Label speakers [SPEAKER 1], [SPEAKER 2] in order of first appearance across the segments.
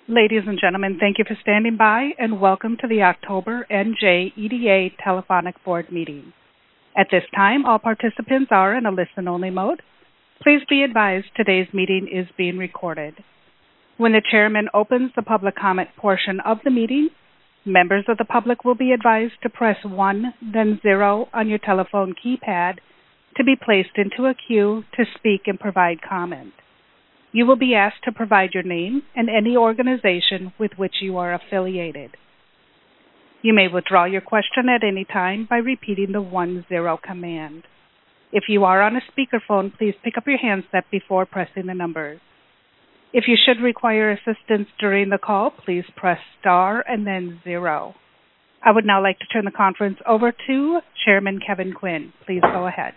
[SPEAKER 1] Ladies and gentlemen, thank you for standing by and welcome to the October NJEDA Telephonic Board meeting. At this time, all participants are in a listen-only mode. Please be advised today's meeting is being recorded. When the chairman opens the public comment portion of the meeting, members of the public will be advised to press 1, then 0 on your telephone keypad to be placed into a queue to speak and provide comment. You will be asked to provide your name and any organization with which you are affiliated. You may withdraw your question at any time by repeating the 1-0 command. If you are on a speakerphone, please pick up your handset before pressing the numbers. If you should require assistance during the call, please press star and then 0. I would now like to turn the conference over to Chairman Kevin Quinn. Please go ahead.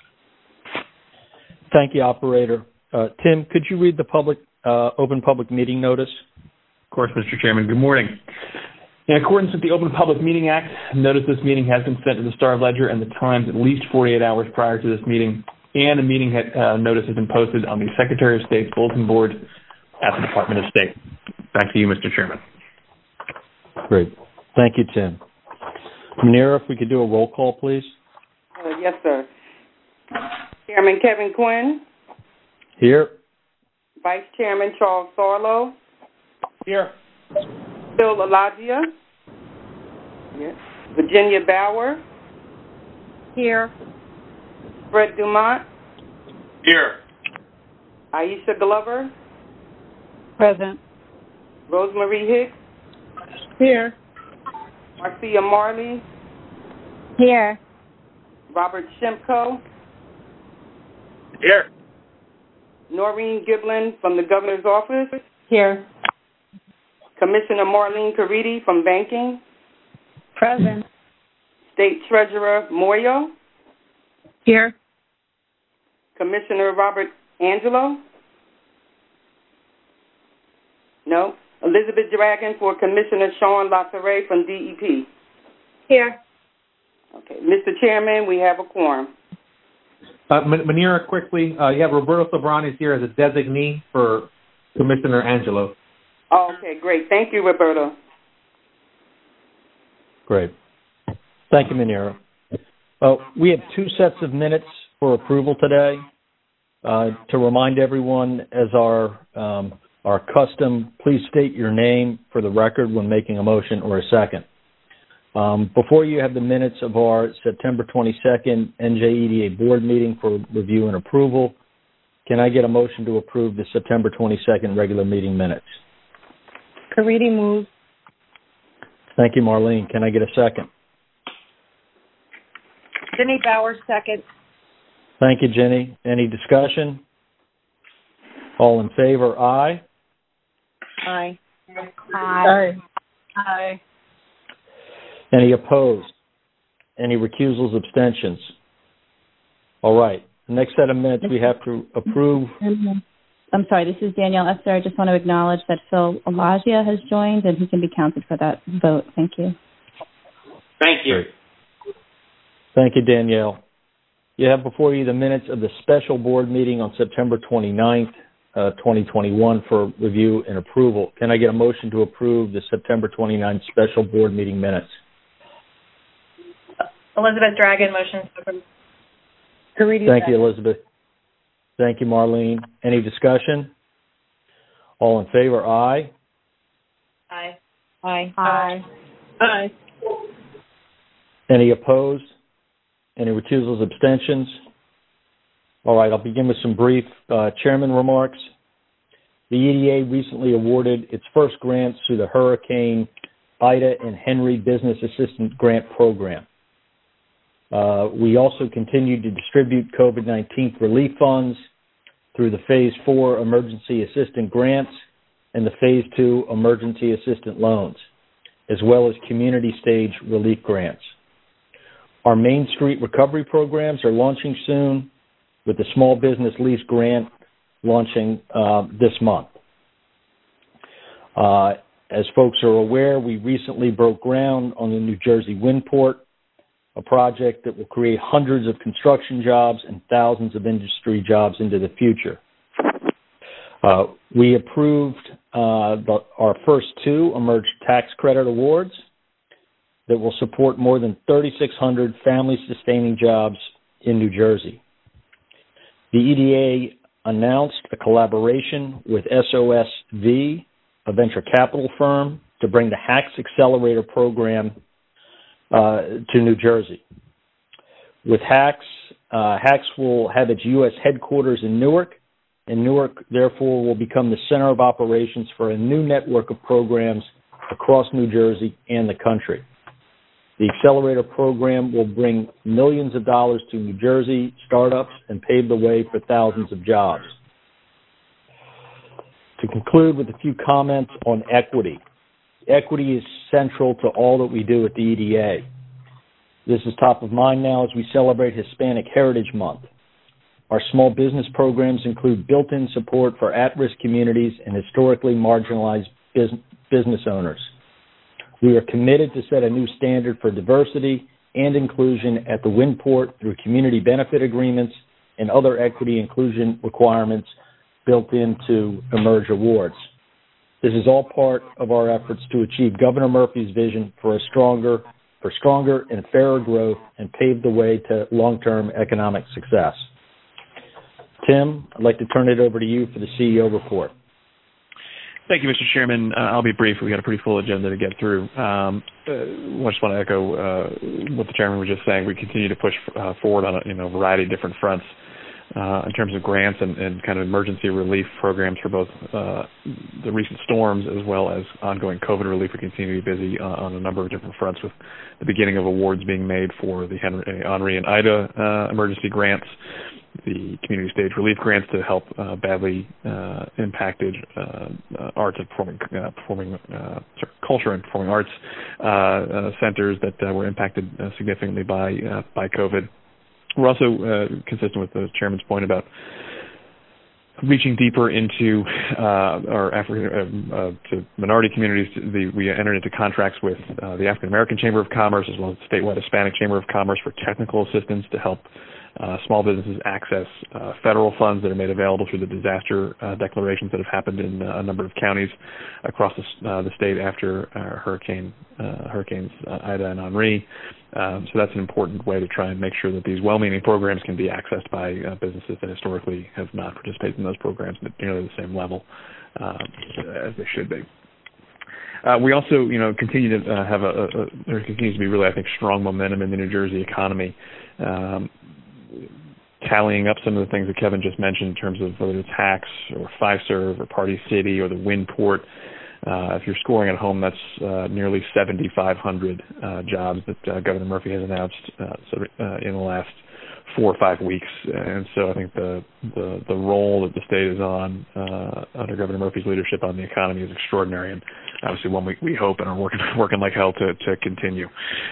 [SPEAKER 2] Thank you, Operator. Tim, could you read the open public meeting notice?
[SPEAKER 3] Of course, Mr. Chairman. Good morning. In accordance with the Open Public Meeting Act, notice this meeting has been sent to the Star-Ledger and the Times at least 48 hours prior to this meeting, and a meeting notice has been posted on the Secretary of State's bulletin board at the Department of State. Back to you, Mr. Chairman.
[SPEAKER 2] Great. Thank you, Tim. Manira, if we could do a roll call, please.
[SPEAKER 4] Yes, sir. Chairman Kevin Quinn.
[SPEAKER 2] Here.
[SPEAKER 4] Vice Chairman Charles Sarlo.
[SPEAKER 3] Here.
[SPEAKER 4] Phil Elagia. Yes. Virginia Bauer.
[SPEAKER 5] Here.
[SPEAKER 4] Fred Dumont.
[SPEAKER 3] Here.
[SPEAKER 4] Aisha Glover.
[SPEAKER 5] Present.
[SPEAKER 4] Rosemary Hicks.
[SPEAKER 5] Here.
[SPEAKER 4] Marcia Marley.
[SPEAKER 5] Here.
[SPEAKER 4] Robert Shimko.
[SPEAKER 3] Here.
[SPEAKER 4] Noreen Giblin from the Governor's Office.
[SPEAKER 5] Here.
[SPEAKER 4] Commissioner Marlene Caridi from Banking.
[SPEAKER 5] Present.
[SPEAKER 4] State Treasurer Moyo.
[SPEAKER 5] Here.
[SPEAKER 4] Commissioner Robert Angelo. No. Elizabeth Dragon for Commissioner Sean Latare from DEP.
[SPEAKER 5] Here.
[SPEAKER 4] Okay. Mr. Chairman, we have a quorum.
[SPEAKER 3] Manira, quickly, you have Roberto Sobrani here as a designee for Commissioner Angelo.
[SPEAKER 4] Oh, okay, great. Thank you, Roberto.
[SPEAKER 2] Great. Thank you, Manira. We have 2 sets of minutes for approval today. To remind everyone, as our custom, please state your name for the record when making a motion or a second. Before you have the minutes of our September 22nd NJEDA board meeting for review and approval, can I get a motion to approve the September 22nd regular meeting minutes?
[SPEAKER 5] Caridi moves.
[SPEAKER 2] Thank you, Marlene. Can I get a second?
[SPEAKER 5] Jenny Bauer, second.
[SPEAKER 2] Thank you, Jenny. Any discussion? All in favor, aye?
[SPEAKER 5] Aye. Aye. Aye.
[SPEAKER 2] Any opposed? Any recusals, abstentions? All right. The next set of minutes we have to approve.
[SPEAKER 6] I'm sorry, this is Danielle Esther. I just want to acknowledge that Phil Elagia has joined and he can be counted for that vote. Thank you.
[SPEAKER 3] Thank you.
[SPEAKER 2] Thank you, Danielle. You have before you the minutes of the special board meeting on September 29th, 2021 for review and approval. Can I get a motion to approve the September 29th special board meeting minutes?
[SPEAKER 7] Elizabeth Dragon, motion to approve.
[SPEAKER 2] Thank you, Elizabeth. Thank you, Marlene. Any discussion? All in favor, aye?
[SPEAKER 7] Aye.
[SPEAKER 5] Aye.
[SPEAKER 7] Aye.
[SPEAKER 5] Aye.
[SPEAKER 2] Any opposed? Any recusals, abstentions? All right, I'll begin with some brief chairman remarks. The EDA recently awarded its first grants through the Hurricane Ida and Henry Business Assistance Grant Program. We also continued to distribute COVID-19 relief funds through the Phase 4 Emergency Assistance Grants and the Phase 2 Emergency Assistance Loans, as well as community stage relief grants. Our Main Street recovery programs are launching soon, with the Small Business Lease Grant launching this month. As folks are aware, we recently broke ground on the New Jersey Windport, a project that will create hundreds of construction jobs and thousands of industry jobs into the future. We approved our first two emerged tax credit awards that will support more than 3,600 family-sustaining jobs in New Jersey. The EDA announced a collaboration with SOSV, a venture capital firm, to bring the HAX Accelerator program to New Jersey. With HAX, HAX will have its U.S. headquarters in Newark, and Newark, therefore, will become the center of operations for a new network of programs across New Jersey and the country. The Accelerator program will bring millions of dollars to New Jersey startups and pave the way for thousands of jobs. To conclude with a few comments on equity. Equity is central to all that we do at the EDA. This is top of mind now as we celebrate Hispanic Heritage Month. Our small business programs include built-in support for at-risk communities and historically marginalized business owners. We are committed to set a new standard for diversity and inclusion at the Windport through community benefit agreements and other equity inclusion requirements built into Emerge Awards. This is all part of our efforts to achieve Governor Murphy's vision for stronger and fairer growth and pave the way to long-term economic success. Tim, I'd like to turn it over to you for the CEO report.
[SPEAKER 3] Thank you, Mr. Chairman. I'll be brief. We got a pretty full agenda to get through. I just want to echo what the chairman was just saying. We continue to push forward on a variety of different fronts in terms of grants and kind of emergency relief programs for both the recent storms as well as ongoing COVID relief. We continue to be busy on a number of different fronts, with the beginning of awards being made for the Henri and Ida emergency grants, the community stage relief grants to help badly impacted arts and culture and performing arts centers that were impacted significantly by COVID. We're also consistent with the chairman's point about reaching deeper into our to minority communities. We entered into contracts with the African American Chamber of Commerce as well as the statewide Hispanic Chamber of Commerce for technical assistance to help small businesses access federal funds that are made available through the disaster declarations that have happened in a number of counties across the state after hurricanes Ida and Henri. So that's an important way to try and make sure that these well-meaning programs can be accessed by businesses that historically have not participated in those programs at nearly the same level as they should be. We also, continue to have there continues to be really, I think, strong momentum in the New Jersey economy. Tallying up some of the things that Kevin just mentioned in terms of whether it's HAX or Fiserv or Party City or the Windport, if you're scoring at home, that's nearly 7,500 jobs that Governor Murphy has announced in the last 4 or 5 weeks. And so I think the role that the state is on under Governor Murphy's leadership on the economy is extraordinary, and obviously one we hope and are working like hell to continue.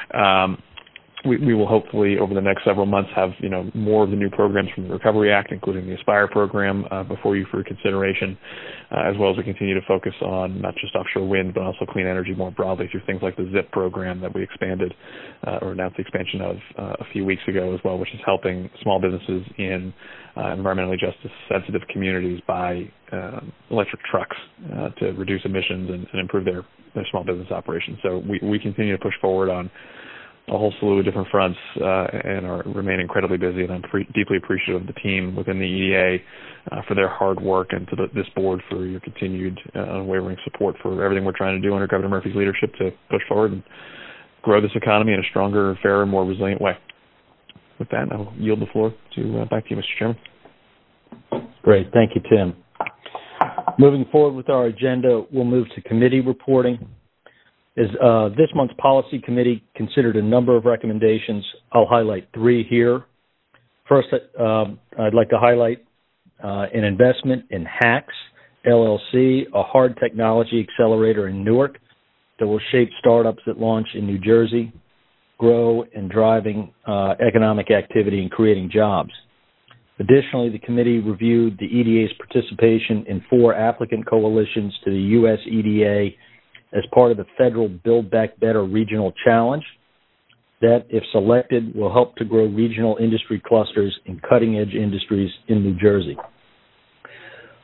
[SPEAKER 3] We will hopefully over the next several months have more of the new programs from the Recovery Act, including the Aspire program, before you for consideration, as well as we continue to focus on not just offshore wind but also clean energy more broadly through things like the ZIP program that we expanded or announced the expansion of a few weeks ago as well, which is helping small businesses in environmentally justice sensitive communities buy electric trucks to reduce emissions and improve their small business operations. So we continue to push forward on a whole slew of different fronts and remain incredibly busy, and I'm deeply appreciative of the team within the EDA for their hard work, and to this board for your continued unwavering support for everything we're trying to do under Governor Murphy's leadership to push forward and grow this economy in a stronger, fairer, more resilient way. With that, I'll yield the floor back to you, Mr. Chairman.
[SPEAKER 2] Great. Thank you, Tim. Moving forward with our agenda, we'll move to committee reporting. This month's policy committee considered a number of recommendations. I'll highlight 3 here. First, I'd like to highlight an investment in HAX, LLC, a hard technology accelerator in Newark that will shape startups that launch in New Jersey, grow and driving economic activity and creating jobs. Additionally, the committee reviewed the EDA's participation in 4 applicant coalitions to the U.S. EDA as part of the federal Build Back Better Regional Challenge that, if selected, will help to grow regional industry clusters in cutting-edge industries in New Jersey.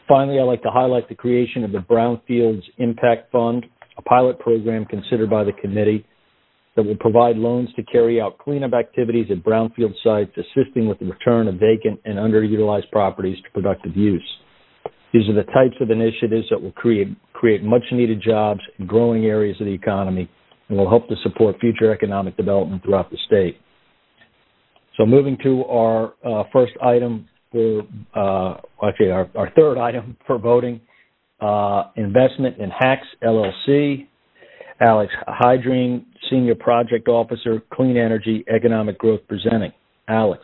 [SPEAKER 2] Finally, I'd like to highlight the creation of the Brownfields Impact Fund, a pilot program considered by the committee that will provide loans to carry out cleanup activities at brownfield sites, assisting with the return of vacant and underutilized properties to productive use. These are the types of initiatives that will create much-needed jobs in growing areas of the economy and will help to support future economic development throughout the state. So moving to our first item for, our third item for voting, investment in HACS LLC. Alex Hydrine, Senior Project Officer, Clean Energy Economic Growth, presenting. Alex.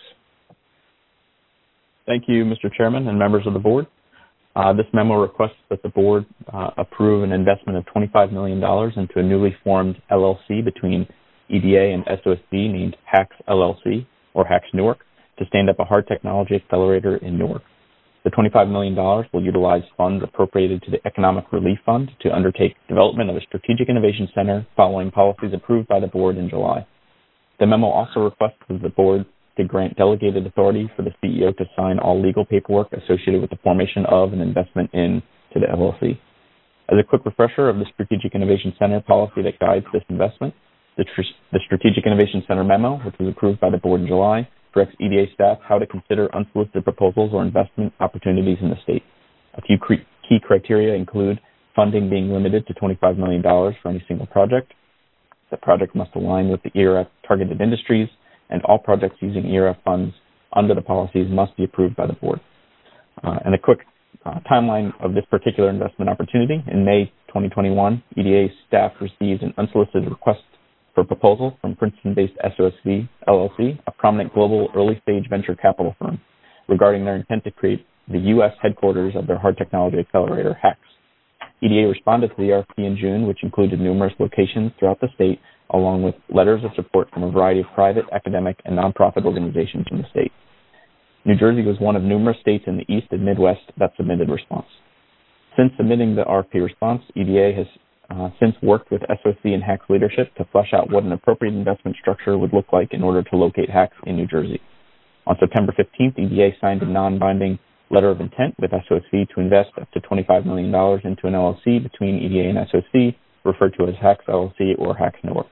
[SPEAKER 8] Thank you, Mr. Chairman and members of the board. This memo requests that the board approve an investment of $25 million into a newly formed LLC between EDA and SOSV named HACS LLC, or HACS Newark, to stand up a hard technology accelerator in Newark. The $25 million will utilize funds appropriated to the Economic Relief Fund to undertake development of a strategic innovation center following policies approved by the board in July. The memo also requests the board to grant delegated authority for the CEO to sign all legal paperwork associated with the formation of an investment into the LLC. As a quick refresher of the Strategic Innovation Center policy that guides this investment, the Strategic Innovation Center memo, which was approved by the board in July, directs EDA staff how to consider unsolicited proposals or investment opportunities in the state. A few key criteria include funding being limited to $25 million for any single project. The project must align with the ERA targeted industries, and all projects using ERA funds under the policies must be approved by the board. And a quick timeline of this particular investment opportunity. In May 2021, EDA staff received an unsolicited request for proposal from Princeton-based SOSV LLC, a prominent global early-stage venture capital firm, regarding their intent to create the U.S. headquarters of their hard technology accelerator, HACS. EDA responded to the RFP in June, which included numerous locations throughout the state, along with letters of support from a variety of private, academic, and nonprofit organizations in the state. New Jersey was one of numerous states in the East and Midwest that submitted response. Since submitting the RFP response, EDA has since worked with SOC and HACS leadership to flesh out what an appropriate investment structure would look like in order to locate HACS in New Jersey. On September 15th, EDA signed a non-binding letter of intent with SOSV to invest up to $25 million into an LLC between EDA and SOC, referred to as HACS LLC or HACS Newark.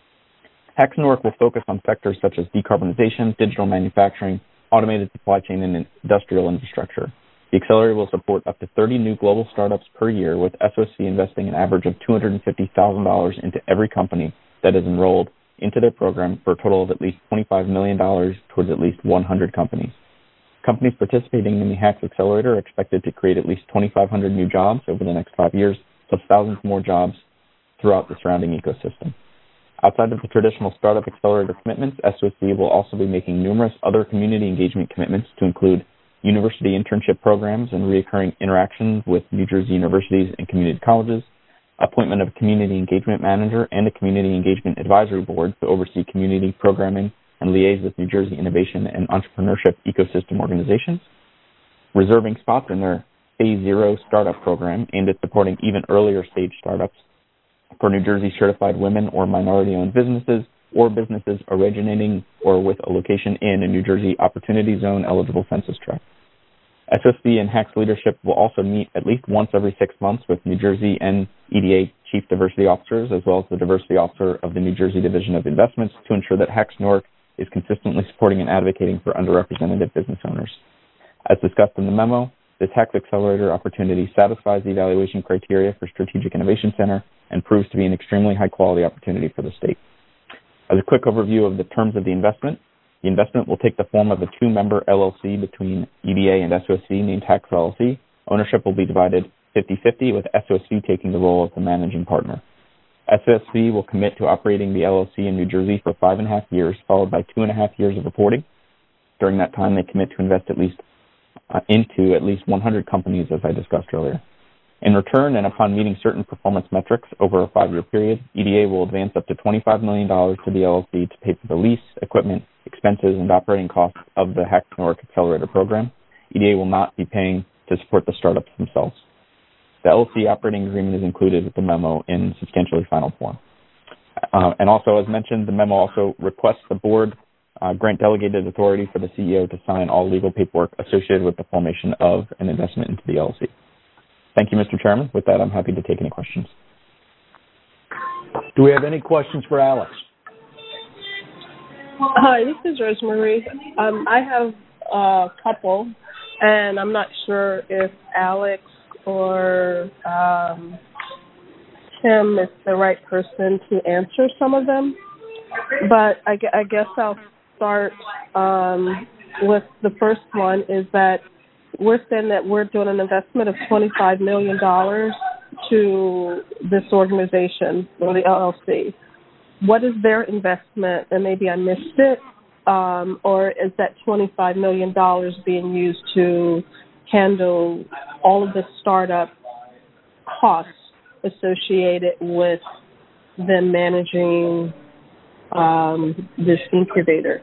[SPEAKER 8] HACS Newark will focus on sectors such as decarbonization, digital manufacturing, automated supply chain, and industrial infrastructure. The accelerator will support up to 30 new global startups per year, with SOC investing an average of $250,000 into every company that is enrolled into their program, for a total of at least $25 million towards at least 100 companies. Companies participating in the HACS Accelerator are expected to create at least 2,500 new jobs over the next 5 years, plus thousands more jobs throughout the surrounding ecosystem. Outside of the traditional startup accelerator commitments, SOC will also be making numerous other community engagement commitments to include university internship programs and recurring interactions with New Jersey universities and community colleges, appointment of a community engagement manager and a community engagement advisory board to oversee community programming and liaise with New Jersey innovation and entrepreneurship ecosystem organizations, reserving spots in their Phase Zero startup program aimed at supporting even earlier stage startups for New Jersey certified women or minority-owned businesses or businesses originating or with a location in a New Jersey Opportunity Zone eligible census tract. SOC and HACS leadership will also meet at least once every 6 months with New Jersey and EDA Chief Diversity Officers, as well as the Diversity Officer of the New Jersey Division of Investments, to ensure that HACS Newark is consistently supporting and advocating for underrepresented business owners. As discussed in the memo, this HACS Accelerator opportunity satisfies the evaluation criteria for Strategic Innovation Center and proves to be an extremely high-quality opportunity for the state. As a quick overview of the terms of the investment will take the form of a two-member LLC between EDA and SOC named HACS LLC. Ownership will be divided 50-50, with SOC taking the role of the managing partner. SOC will commit to operating the LLC in New Jersey for 5.5 years, followed by 2.5 years of reporting. During that time, they commit to invest into at least 100 companies, as I discussed earlier. In return, and upon meeting certain performance metrics over a 5-year period, EDA will advance up to $25 million to the LLC to pay for the lease, equipment, expenses, and operating costs of the HACS Newark Accelerator program. EDA will not be paying to support the startups themselves. The LLC operating agreement is included with the memo in substantially final form. And also, as mentioned, the memo also requests the board grant delegated authority for the CEO to sign all legal paperwork associated with the formation of an investment into the LLC. Thank you, Mr. Chairman. With that, I'm happy to take any questions.
[SPEAKER 2] Do we have any questions for Alex?
[SPEAKER 5] Hi, this is Rosemary. I have a couple, and I'm not sure if Alex or Tim is the right person to answer some of them, but I guess I'll start with the first one, is that we're saying that we're doing an investment of $25 million to this organization, or the LLC. What is their investment? And maybe I missed it, or is that $25 million being used to handle all of the startup costs associated with them managing this incubator?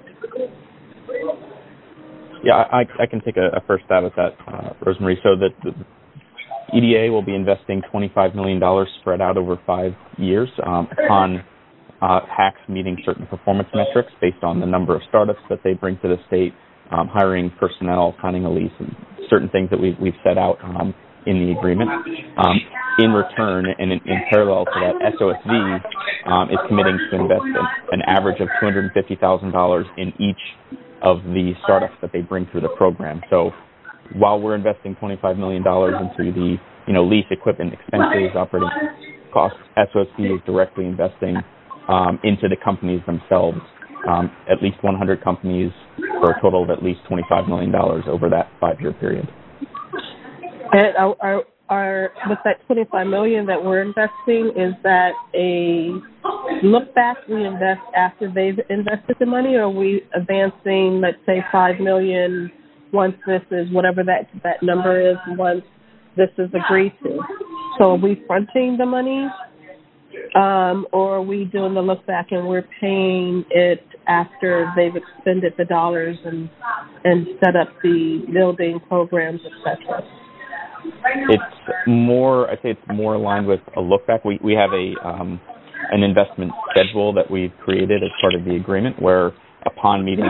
[SPEAKER 8] Yeah, I can take a first stab at that, Rosemary. So the EDA will be investing $25 million spread out over 5 years upon HACS meeting certain performance metrics based on the number of startups that they bring to the state, hiring personnel, signing a lease, and certain things that we've set out in the agreement. In return, and in parallel to that, SOSV is committing to invest an average of $250,000 in each of the startups that they bring through the program. So while we're investing $25 million into the lease, equipment, expenses, operating costs, SOSV is directly investing into the companies themselves, at least 100 companies for a total of at least $25 million over that 5-year period.
[SPEAKER 5] And with that $25 million that we're investing, is that a look back we invest after they've invested the money, or are we advancing, let's say, $5 million once this is whatever that number is, once this is agreed to? So are we fronting the money, or are we doing the look back and we're paying it after they've expended the dollars and set up the building programs, etc.?
[SPEAKER 8] It's more, I'd say it's more aligned with a look back. We have an investment schedule that we've created as part of the agreement, where upon meeting,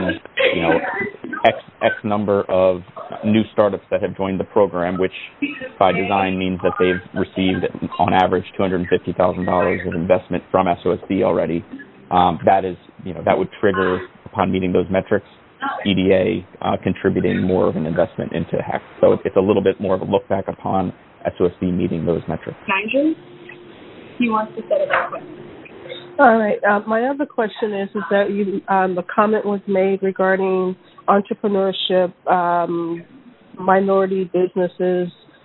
[SPEAKER 8] X number of new startups that have joined the program, which by design means that they've received on average $250,000 of investment from SOSV already. That would trigger, upon meeting those metrics, EDA contributing more of an investment into HACS. So it's a little bit more of a look back upon SOSV meeting those metrics.
[SPEAKER 7] Nigel? He wants to set it up.
[SPEAKER 5] All right. My other question is that the comment was made regarding entrepreneurship, minority businesses,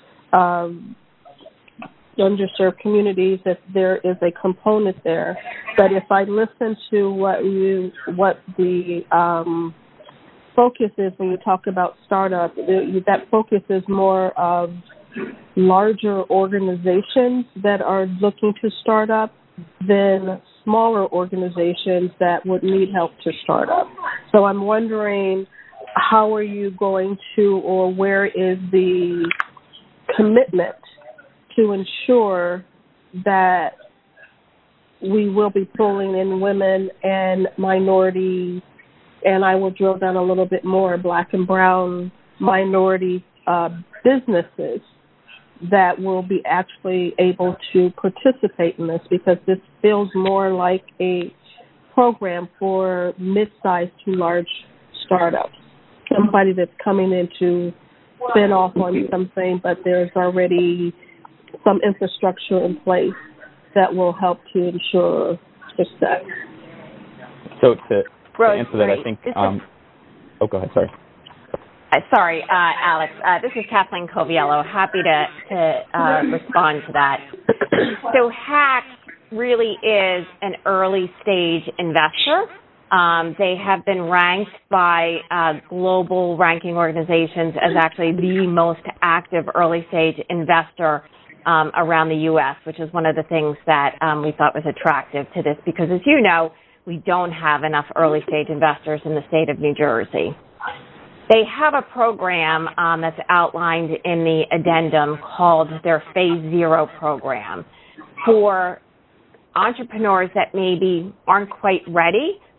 [SPEAKER 5] underserved communities, that there is a component there. But if I listen to what the focus is when you talk about startup, that focus is more of larger organizations that are looking to start up than smaller organizations that would need help to start up. So I'm wondering, how are you going to, or where is the commitment to ensure that we will be pulling in women and minorities, and I will drill down a little bit more, Black and brown minority businesses that will be actually able to participate in this, because this feels more like a program for mid-sized to large startups, somebody that's coming in to spin off on something, but there's already some infrastructure in place that will help to ensure success.
[SPEAKER 8] So to answer that, I think... go ahead, sorry.
[SPEAKER 9] Sorry, Alex. This is Kathleen Coviello. Happy to respond to that. So HACS really is an early-stage investor. They have been ranked by global ranking organizations as actually the most active early-stage investor around the U.S., which is one of the things that we thought was attractive to this, because as you know, we don't have enough early-stage investors in the state of New Jersey. They have a program that's outlined in the addendum called their Phase Zero program for entrepreneurs that maybe aren't quite ready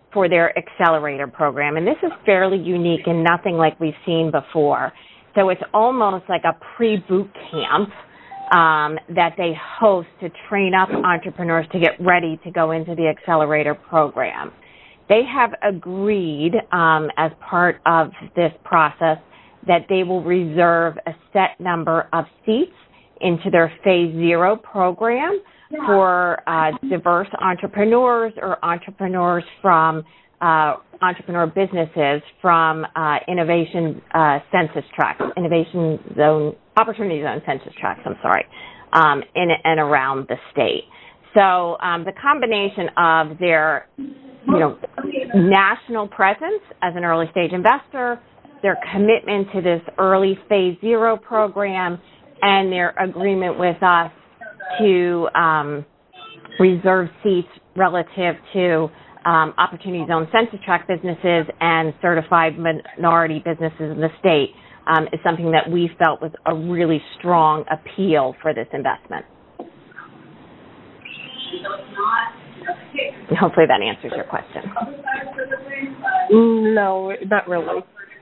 [SPEAKER 9] for their accelerator program. And this is fairly unique and nothing like we've seen before. So it's almost like a pre-boot camp that they host to train up entrepreneurs to get ready to go into the accelerator program. They have agreed as part of this process that they will reserve a set number of seats into their Phase 0 program for diverse entrepreneurs or entrepreneurs from entrepreneur businesses from Opportunity Zone census tracts, in and around the state. So the combination of their, national presence as an early stage investor, their commitment to this early Phase 0 program, and their agreement with us to reserve seats relative to Opportunity Zone census tract businesses and certified minority businesses in the state is something that we felt was a really strong appeal for this investment. Hopefully that answers your question.
[SPEAKER 5] No, not really.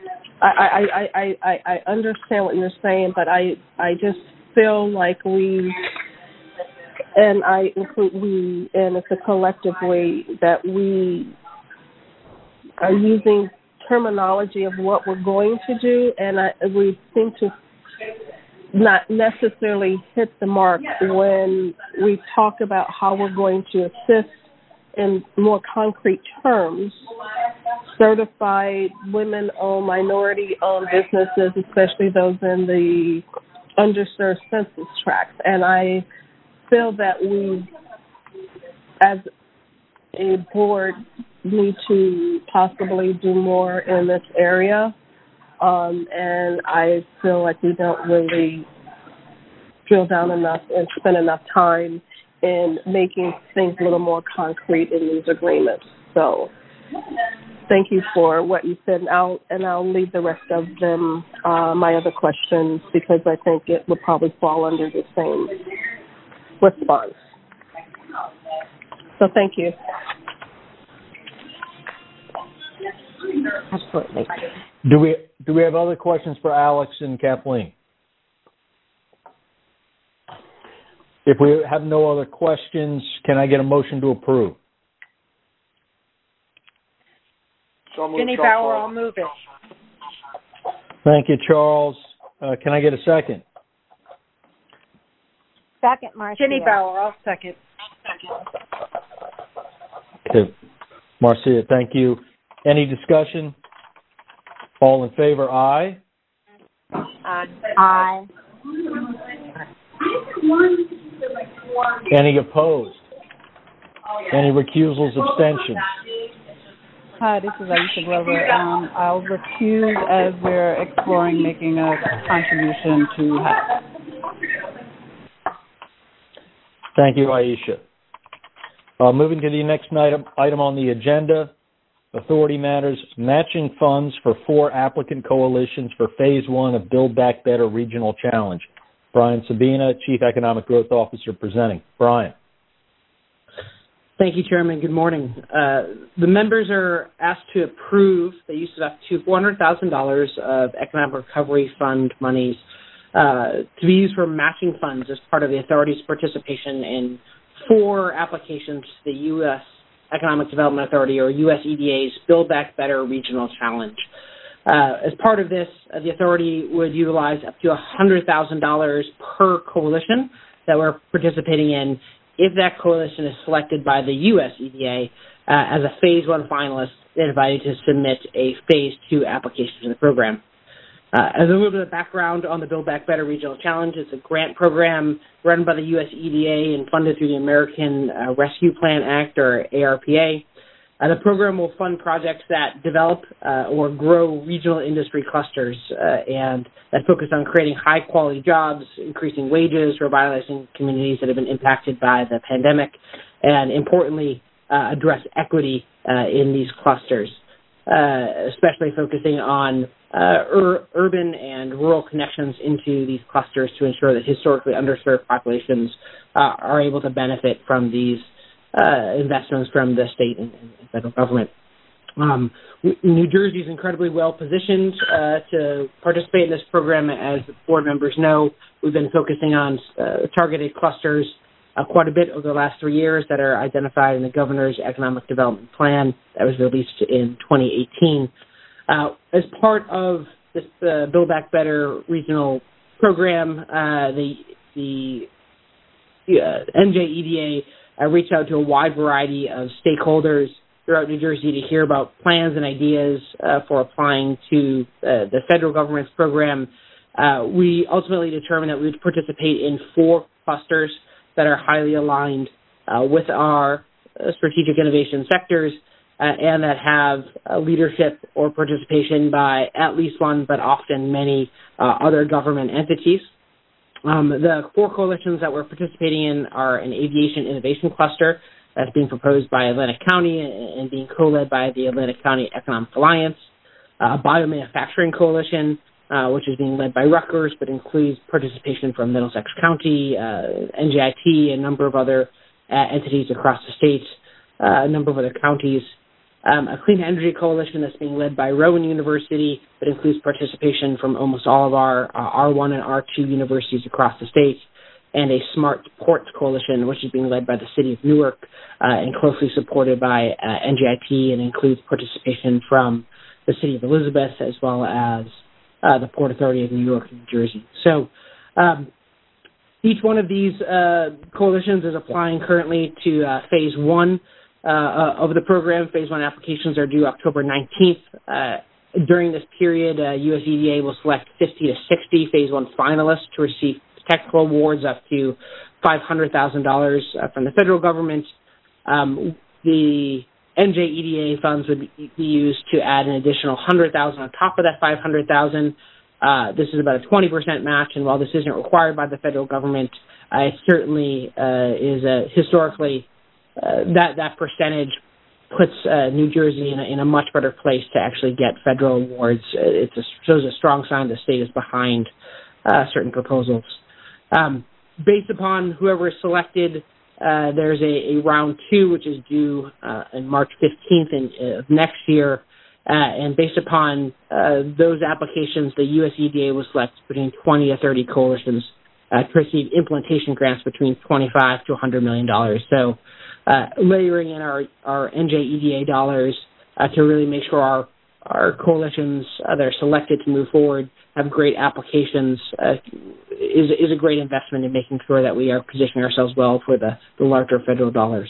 [SPEAKER 5] I understand what you're saying, but I just feel like we, and I include we, and it's a collective way that we are using terminology of what we're going to do, and we seem to not necessarily hit the mark when we talk about how we're going to assist in more concrete terms certified women-owned, minority-owned businesses, especially those in the underserved census tracts. And I feel that we, as a board, need to possibly do more in this area. And I feel like we don't really drill down enough and spend enough time in making things a little more concrete in these agreements. So thank you for what you said, and I'll leave the rest of them, my other questions, because I think it would probably fall under the same response. So thank you.
[SPEAKER 9] Absolutely.
[SPEAKER 2] Do we have other questions for Alex and Kathleen? If we have no other questions, can I get a motion to approve?
[SPEAKER 10] Jenny Bauer, I'll move it.
[SPEAKER 2] Thank you, Charles. Can I get a second?
[SPEAKER 10] Second, Marcia. Jenny Bauer, I'll second.
[SPEAKER 2] Okay. Marcia, thank you. Any discussion? All in favor, aye?
[SPEAKER 10] Aye.
[SPEAKER 2] Any opposed? Any recusals, abstentions?
[SPEAKER 1] Hi, this is Aisha Glover. I'll recuse as we're exploring making a contribution to HAC.
[SPEAKER 2] Thank you, Aisha. Moving to the next item on the agenda, Authority Matters, matching funds for 4 applicant coalitions for Phase 1 of Build Back Better Regional Challenge. Brian Sabina, Chief Economic Growth Officer, presenting. Brian.
[SPEAKER 11] Thank you, Chairman. Good morning. The members are asked to approve the use of up to $400,000 of Economic Recovery Fund monies to be used for matching funds as part of the Authority's participation in 4 applications to the U.S. Economic Development Authority, or USEDA's Build Back Better Regional Challenge. As part of this, the Authority would utilize up to $100,000 per coalition that we're participating in if that coalition is selected by the USEDA as a Phase 1 finalist and invited to submit a Phase 2 application to the program. As a little bit of background on the Build Back Better Regional Challenge, it's a grant program run by the USEDA and funded through the American Rescue Plan Act, or ARPA. The program will fund projects that develop or grow regional industry clusters and that focus on creating high-quality jobs, increasing wages, revitalizing communities that have been impacted by the pandemic, and importantly, address equity in these clusters, especially focusing on urban and rural connections into these clusters to ensure that historically underserved populations are able to benefit from these investments from the state and federal government. New Jersey is incredibly well positioned to participate in this program. As board members know, we've been focusing on targeted clusters quite a bit over the last 3 years that are identified in the Governor's Economic Development Plan that was released in 2018. As part of this Build Back Better regional program, the NJEDA reached out to a wide variety of stakeholders throughout New Jersey to hear about plans and ideas for applying to the federal government's program. We ultimately determined that we would participate in 4 clusters that are highly aligned with our strategic innovation sectors and that have leadership or participation by at least one, but often many other government entities. The 4 coalitions that we're participating in are an aviation innovation cluster that's being proposed by Atlantic County and being co-led by the Atlantic County Economic Alliance, a biomanufacturing coalition, which is being led by Rutgers, but includes participation from Middlesex County, NJIT, a number of other entities across the state, a number of other counties, a clean energy coalition that's being led by Rowan University, but includes participation from almost all of our R1 and R2 universities across the state, and a smart ports coalition, which is being led by the city of Newark and closely supported by NJIT and includes participation from the city of Elizabeth as well as the Port Authority of New York and New Jersey. So each one of these coalitions is applying currently to phase 1 of the program. Phase 1 applications are due October 19th. During this period, USEDA will select 50 to 60 phase 1 finalists to receive technical awards up to $500,000 from the federal government. The NJEDA funds would be used to add an additional $100,000 on top of that $500,000. This is about a 20% match, and while this isn't required by the federal government, it certainly is historically that percentage puts New Jersey in a much better place to actually get federal awards. It shows a strong sign the state is behind certain proposals. Based upon whoever is selected, there's a round 2, which is due in March 15th of next year. And based upon those applications, the USEDA will select between 20 to 30 coalitions to receive implementation grants between $25 to $100 million. So layering in our NJEDA dollars to really make sure our coalitions that are selected to move forward have great applications is a great investment in making sure that we are positioning ourselves well for the larger federal dollars.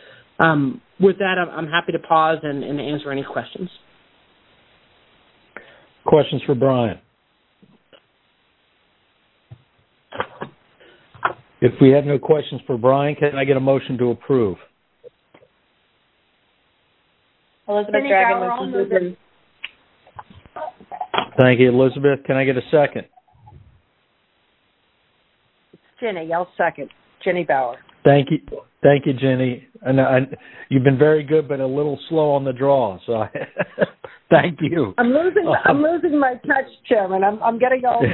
[SPEAKER 11] With that, I'm happy to pause and answer any questions.
[SPEAKER 2] Questions for Brian? If we have no questions for Brian, can I get a motion to approve?
[SPEAKER 10] Elizabeth Dragon.
[SPEAKER 2] Thank you, Elizabeth. Can I get a second?
[SPEAKER 10] It's Jenny. I'll second. Jenny Bauer.
[SPEAKER 2] Thank you, Jenny. And you've been very good, but a little slow on the draw. So thank you.
[SPEAKER 10] I'm losing my touch, Chairman. I'm getting older.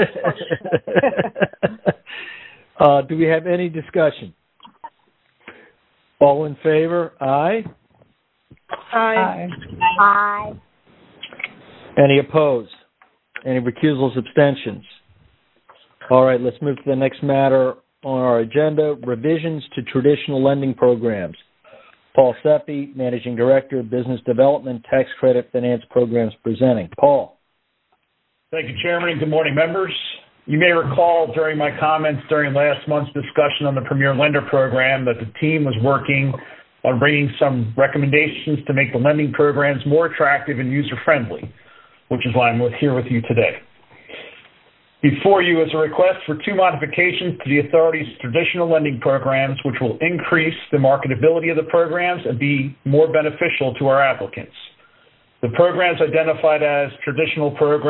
[SPEAKER 2] Do we have any discussion? All in favor? Aye.
[SPEAKER 10] Aye.
[SPEAKER 9] Aye.
[SPEAKER 2] Any opposed? Any recusals, abstentions? All right, let's move to the next matter on our agenda, revisions to traditional lending programs. Paul Seppi, Managing Director, Business Development, Tax Credit Finance Programs, presenting. Paul.
[SPEAKER 12] Thank you, Chairman, and good morning, members. You may recall during my comments during last month's discussion on the Premier Lender Program that the team was working on bringing some recommendations to make the lending programs more attractive and user-friendly, which is why I'm here with you today. Before you is a request for 2 modifications to the authority's traditional lending programs, which will increase the marketability of the programs and be more beneficial to our applicants. The programs identified as traditional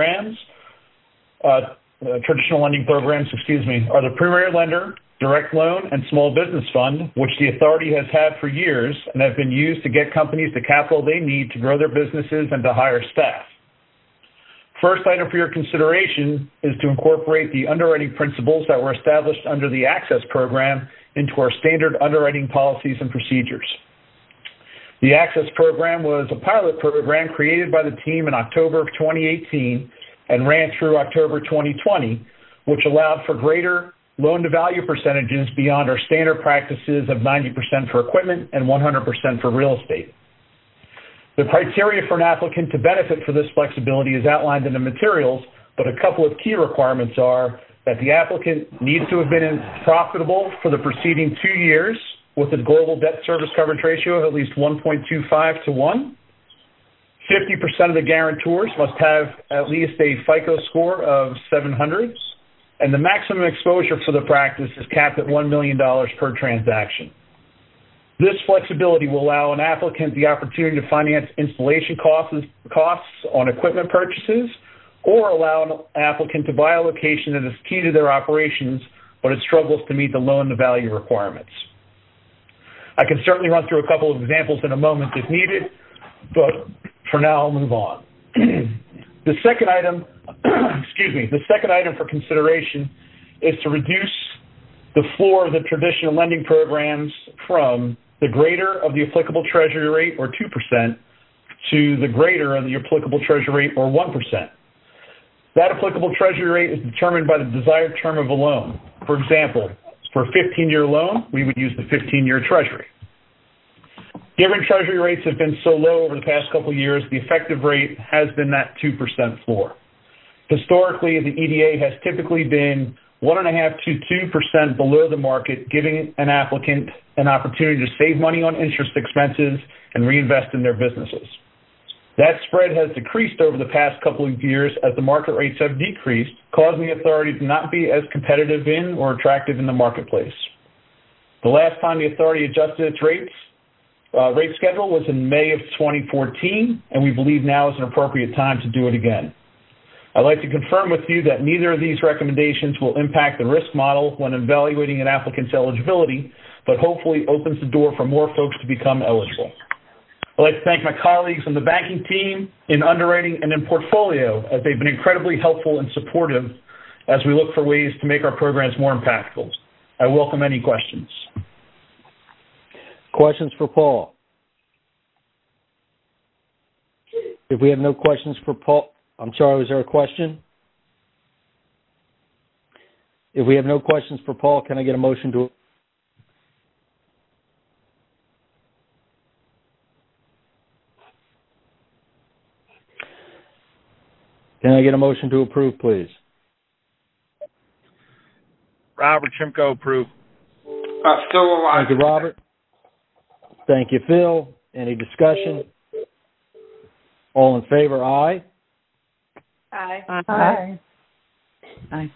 [SPEAKER 12] lending programs, are the Premier Lender, Direct Loan, and Small Business Fund, which the authority has had for years and have been used to get companies the capital they need to grow their businesses and to hire staff. First item for your consideration is to incorporate the underwriting principles that were established under the Access Program into our standard underwriting policies and procedures. The Access Program was a pilot program created by the team in October of 2018 and ran through October 2020, which allowed for greater loan-to-value percentages beyond our standard practices of 90% for equipment and 100% for real estate. The criteria for an applicant to benefit for this flexibility is outlined in the materials, but a couple of key requirements are that the applicant needs to have been profitable for the preceding 2 years with a global debt service coverage ratio of at least 1.25 to 1. 50% of the guarantors must have at least a FICO score of 700, and the maximum exposure for the practice is capped at $1 million per transaction. This flexibility will allow an applicant the opportunity to finance installation costs on equipment purchases, or allow an applicant to buy a location that is key to their operations, but it struggles to meet the loan-to-value requirements. I can certainly run through a couple of examples in a moment if needed, but for now I'll move on. The second item for consideration is to reduce the floor of the traditional lending programs from the greater of the applicable treasury rate, or 2%, to the greater of the applicable treasury rate, or 1%. That applicable treasury rate is determined by the desired term of a loan. For example, for a 15-year loan, we would use the 15-year treasury. Given treasury rates have been so low over the past couple of years, the effective rate has been that 2% floor. Historically, the EDA has typically been 1.5% to 2% below the market, giving an applicant an opportunity to save money on interest expenses and reinvest in their businesses. That spread has decreased over the past couple of years as the market rates have decreased, causing the authority to not be as competitive in or attractive in the marketplace. The last time the authority adjusted its rate schedule was in May of 2014, and we believe now is an appropriate time to do it again. I'd like to confirm with you that neither of these recommendations will impact the risk model when evaluating an applicant's eligibility, but hopefully opens the door for more folks to become eligible. I'd like to thank my colleagues on the banking team, in underwriting, and in portfolio, as they've been incredibly helpful and supportive as we look for ways to make our programs more impactful. I welcome any questions.
[SPEAKER 2] Questions for Paul? If we have no questions for Paul, I'm sorry, was there a question? If we have no questions for Paul, can I get a motion to... Can I get a motion to approve, please?
[SPEAKER 13] Robert Chimko, approve.
[SPEAKER 14] Still alive.
[SPEAKER 2] Thank you, Robert. Thank you, Phil. Any discussion? All in favor, aye?
[SPEAKER 7] Aye.
[SPEAKER 5] Aye.
[SPEAKER 6] Aye.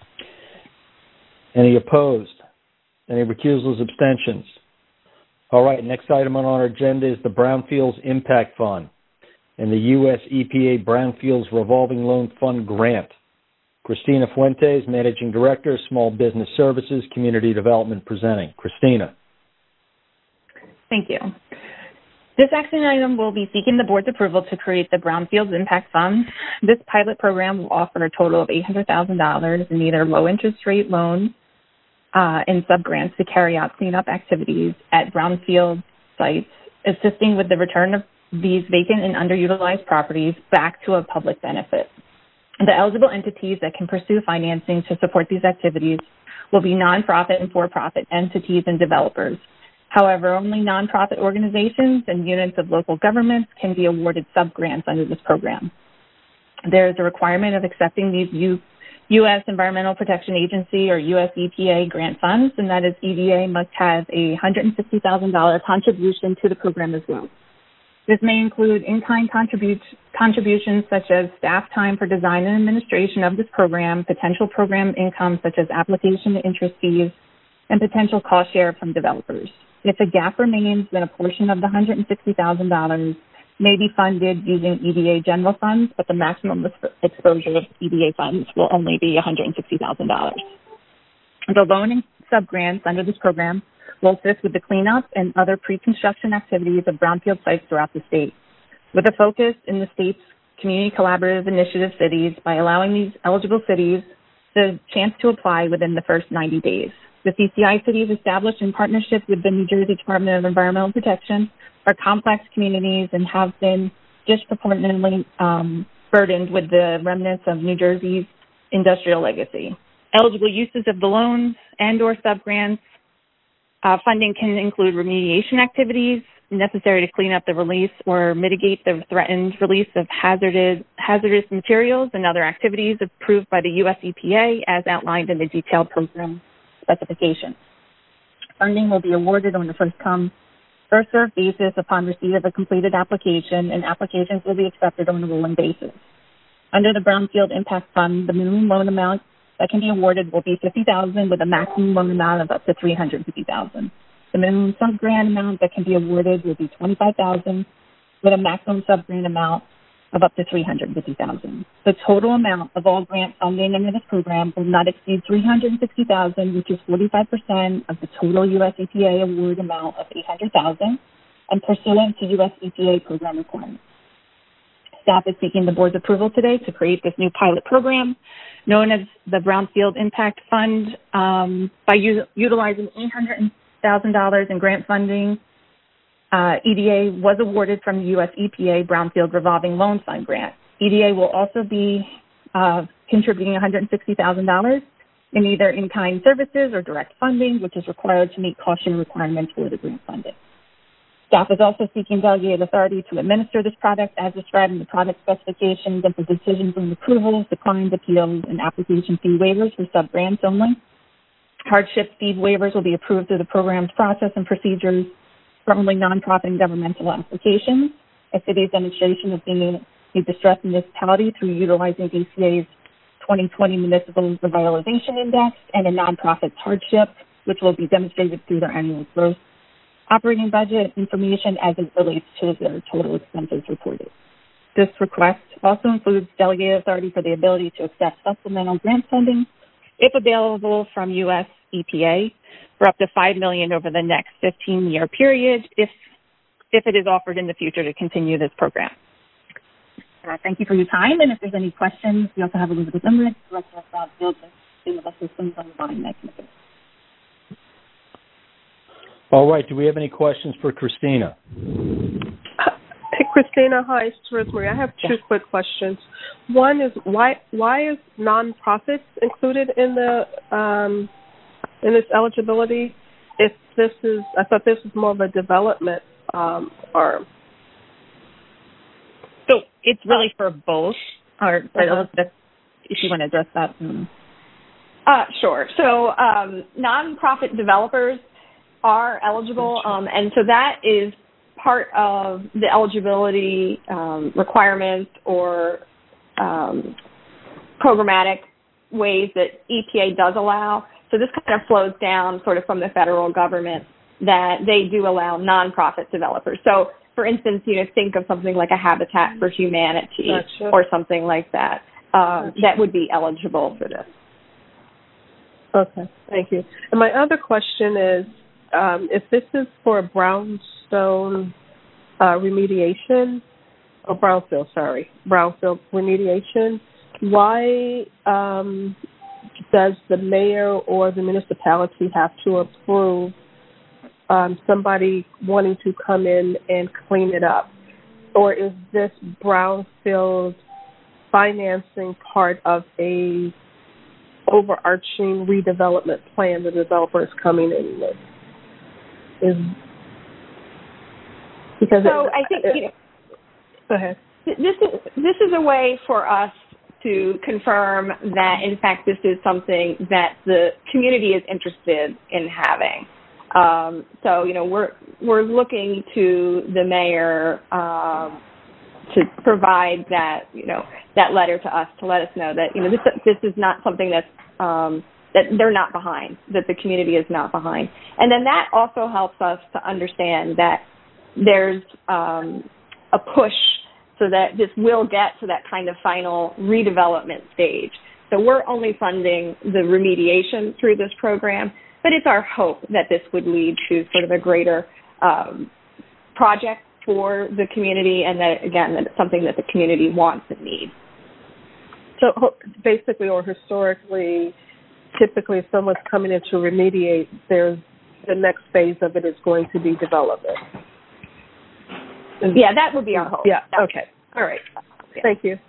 [SPEAKER 2] Any opposed? Any recusals, abstentions? All right, next item on our agenda is the Brownfields Impact Fund and the U.S. EPA Brownfields Revolving Loan Fund Grant. Christina Fuentes, Managing Director, Small Business Services, Community Development, presenting. Christina.
[SPEAKER 6] Thank you. This action item will be seeking the board's approval to create the Brownfields Impact Fund. This pilot program will offer a total of $800,000 in either low-interest rate loans and sub-grants to carry out cleanup activities at brownfield sites, assisting with the return of these vacant and underutilized properties back to a public benefit. The eligible entities that can pursue financing to support these activities will be nonprofit and for-profit entities and developers. However, only nonprofit organizations and units of local governments can be awarded sub-grants under this program. There is a requirement of accepting these U.S. Environmental Protection Agency or U.S. EPA grant funds, and that is EDA must have a $150,000 contribution to the program as well. This may include in-kind contributions such as staff time for design and administration of this program, potential program income such as application and interest fees, and potential cost share from developers. If a gap remains, then a portion of the $160,000 may be funded using EDA general funds, but the maximum exposure of EDA funds will only be $160,000. The loan and sub-grants under this program will assist with the cleanup and other pre-construction activities of brownfield sites throughout the state, with a focus in the state's community collaborative initiative cities by allowing these eligible cities the chance to apply within the first 90 days. The CCI cities established in partnership with the New Jersey Department of Environmental Protection are complex communities and have been disproportionately burdened with the remnants of New Jersey's industrial legacy. Eligible uses of the loans and or subgrants funding can include remediation activities necessary to clean up the release or mitigate the threatened release of hazardous materials and other activities approved by the U.S. EPA as outlined in the detailed program specifications. Funding will be awarded on a first-come, first-served basis upon receipt of a completed application, and applications will be accepted on a rolling basis. Under the Brownfield Impact Fund, the minimum loan amount that can be awarded will be $50,000 with a maximum loan amount of up to $350,000. The minimum sub-grant amount that can be awarded will be $25,000 with a maximum sub-grant amount of up to $350,000. The total amount of all grant funding under this program will not exceed $360,000, which is 45% of the total U.S. EPA award amount of $800,000, and pursuant to U.S. EPA program requirements. Staff is seeking the board's approval today to create this new pilot program known as the Brownfield Impact Fund by utilizing $800,000 in grant funding. EDA was awarded from the U.S. EPA Brownfield Revolving Loan Fund grant. EDA will also be contributing $160,000 in either in-kind services or direct funding, which is required to meet cost share requirements for the grant funding. Staff is also seeking delegated authority to administer this product as described in the product specifications and for decisions on approvals, declines, appeals, and application fee waivers for sub-grants only. Hardship fee waivers will be approved through the program's process and procedures for only nonprofit and governmental applications. A city's demonstration of being a distressed municipality through utilizing ACA's 2020 Municipal Revitalization Index and a nonprofit's hardship, which will be demonstrated through their annual gross operating budget information as it relates to their total expenses reported. This request also includes delegated authority for the ability to accept supplemental grant funding, if available from U.S. EPA, for up to $5 million over the next 15-year period, if it is offered in the future to continue this program. Thank you for your time, and if there's any questions, we also have Elizabeth Emmerich, Director of Brownfield Sustainable Systems on the line next.
[SPEAKER 2] All right. Do we have any questions for Christina?
[SPEAKER 5] Hey, Christina. Hi, it's Rosemary. I have two quick questions. One is why is nonprofits included in the in this eligibility? I thought this was more of a development arm.
[SPEAKER 6] So it's really for both. Or Elizabeth, if you want to address that.
[SPEAKER 7] Sure. So nonprofit developers are eligible, and so that is part of the eligibility requirements or programmatic ways that EPA does allow. So this kind of flows down sort of from the federal government that they do allow nonprofit developers. So, for instance, think of something like a Habitat for Humanity or something like that that would be eligible for this.
[SPEAKER 5] Okay, thank you. And my other question is, if this is for brownstone remediation, brownfield remediation, why does the mayor or the municipality have to approve somebody wanting to come in and clean it up? Or is this brownfield financing part of a overarching redevelopment plan the developer is coming in with?
[SPEAKER 7] I think
[SPEAKER 5] go ahead.
[SPEAKER 7] This is a way for us to confirm that, in fact, this is something that the community is interested in having. We're looking to the mayor to provide that that letter to us to let us know that this is not something that's that they're not behind, that the community is not behind. And then that also helps us to understand that there's a push so that this will get to that kind of final redevelopment stage. So we're only funding the remediation through this program, but it's our hope that this would lead to sort of a greater project for the community, and that, again, that it's something that the community wants and needs.
[SPEAKER 5] So basically, or historically, typically if someone's coming in to remediate, the next phase of it is going to be development.
[SPEAKER 7] Yeah, that would be our hope.
[SPEAKER 5] Yeah, okay. All right.
[SPEAKER 7] Yeah.
[SPEAKER 5] Thank you.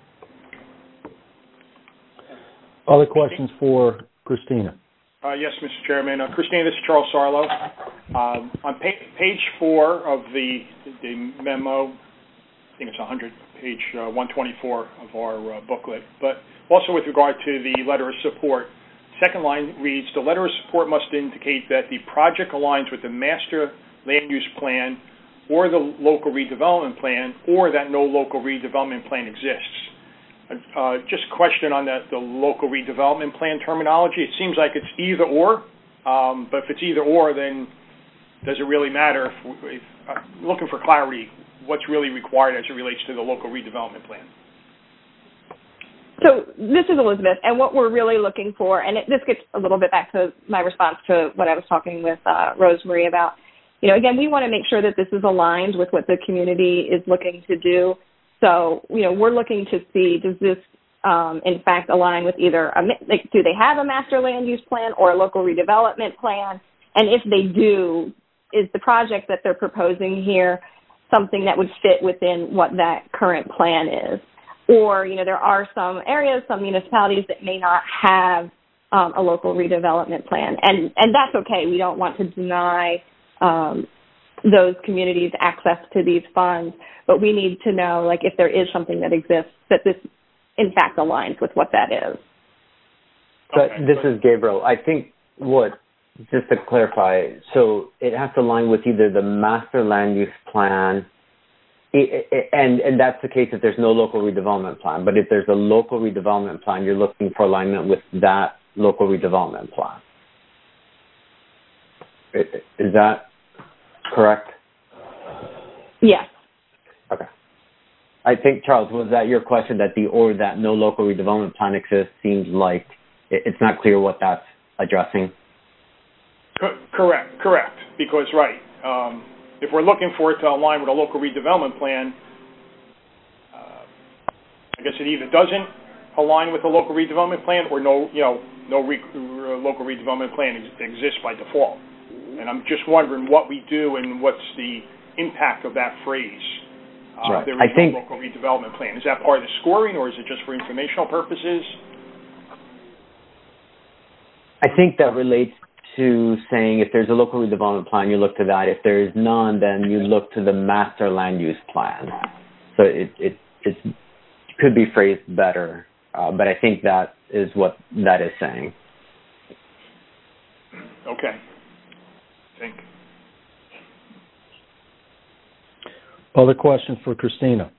[SPEAKER 2] Other questions for Christina?
[SPEAKER 15] Yes, Mr. Chairman. Christina, this is Charles Sarlo. On page 4 of the memo, I think it's 100, page 124 of our booklet, but also with regard to the letter of support, second line reads, the letter of support must indicate that the project aligns with the master land use plan or the local redevelopment plan, or that no local redevelopment plan exists. Just a question on the local redevelopment plan terminology. It seems like it's either or, but if it's either or, then does it really matter? If looking for clarity, what's really required as it relates to the local redevelopment plan?
[SPEAKER 7] So this is Elizabeth, and what we're really looking for, and this gets a little bit back to my response to what I was talking with Rosemary about. Again, we want to make sure that this is aligned with what the community is looking to do. So, we're looking to see, does this, in fact, align with either, do they have a master land use plan or a local redevelopment plan? And if they do, is the project that they're proposing here something that would fit within what that current plan is? Or, there are some areas, some municipalities that may not have a local redevelopment plan. And that's okay. We don't want to deny those communities access to these funds, but we need to know, if there is something that exists, that this, in fact, aligns with what that is.
[SPEAKER 16] But this is Gabriel. I think just to clarify, so it has to align with either the master land use plan, and that's the case if there's no local redevelopment plan. But if there's a local redevelopment plan, you're looking for alignment with that local redevelopment plan. Is that correct?
[SPEAKER 7] Yes.
[SPEAKER 16] Okay. I think, Charles, was that your question, that that no local redevelopment plan exists? Seems like it's not clear what that's addressing.
[SPEAKER 15] Correct. Because, if we're looking for it to align with a local redevelopment plan, I guess it either doesn't align with a local redevelopment plan or no local redevelopment plan exists by default. And I'm just wondering what we do and what's the impact of that phrase.
[SPEAKER 16] Right.
[SPEAKER 15] There is no local redevelopment plan. Is that part of the scoring, or is it just for informational purposes?
[SPEAKER 16] I think that relates to saying if there's a local redevelopment plan, you look to that. If there is none, then you look to the master land use plan. So it could be phrased better, but I think that is what that is saying.
[SPEAKER 15] Okay.
[SPEAKER 2] Other questions for Christina?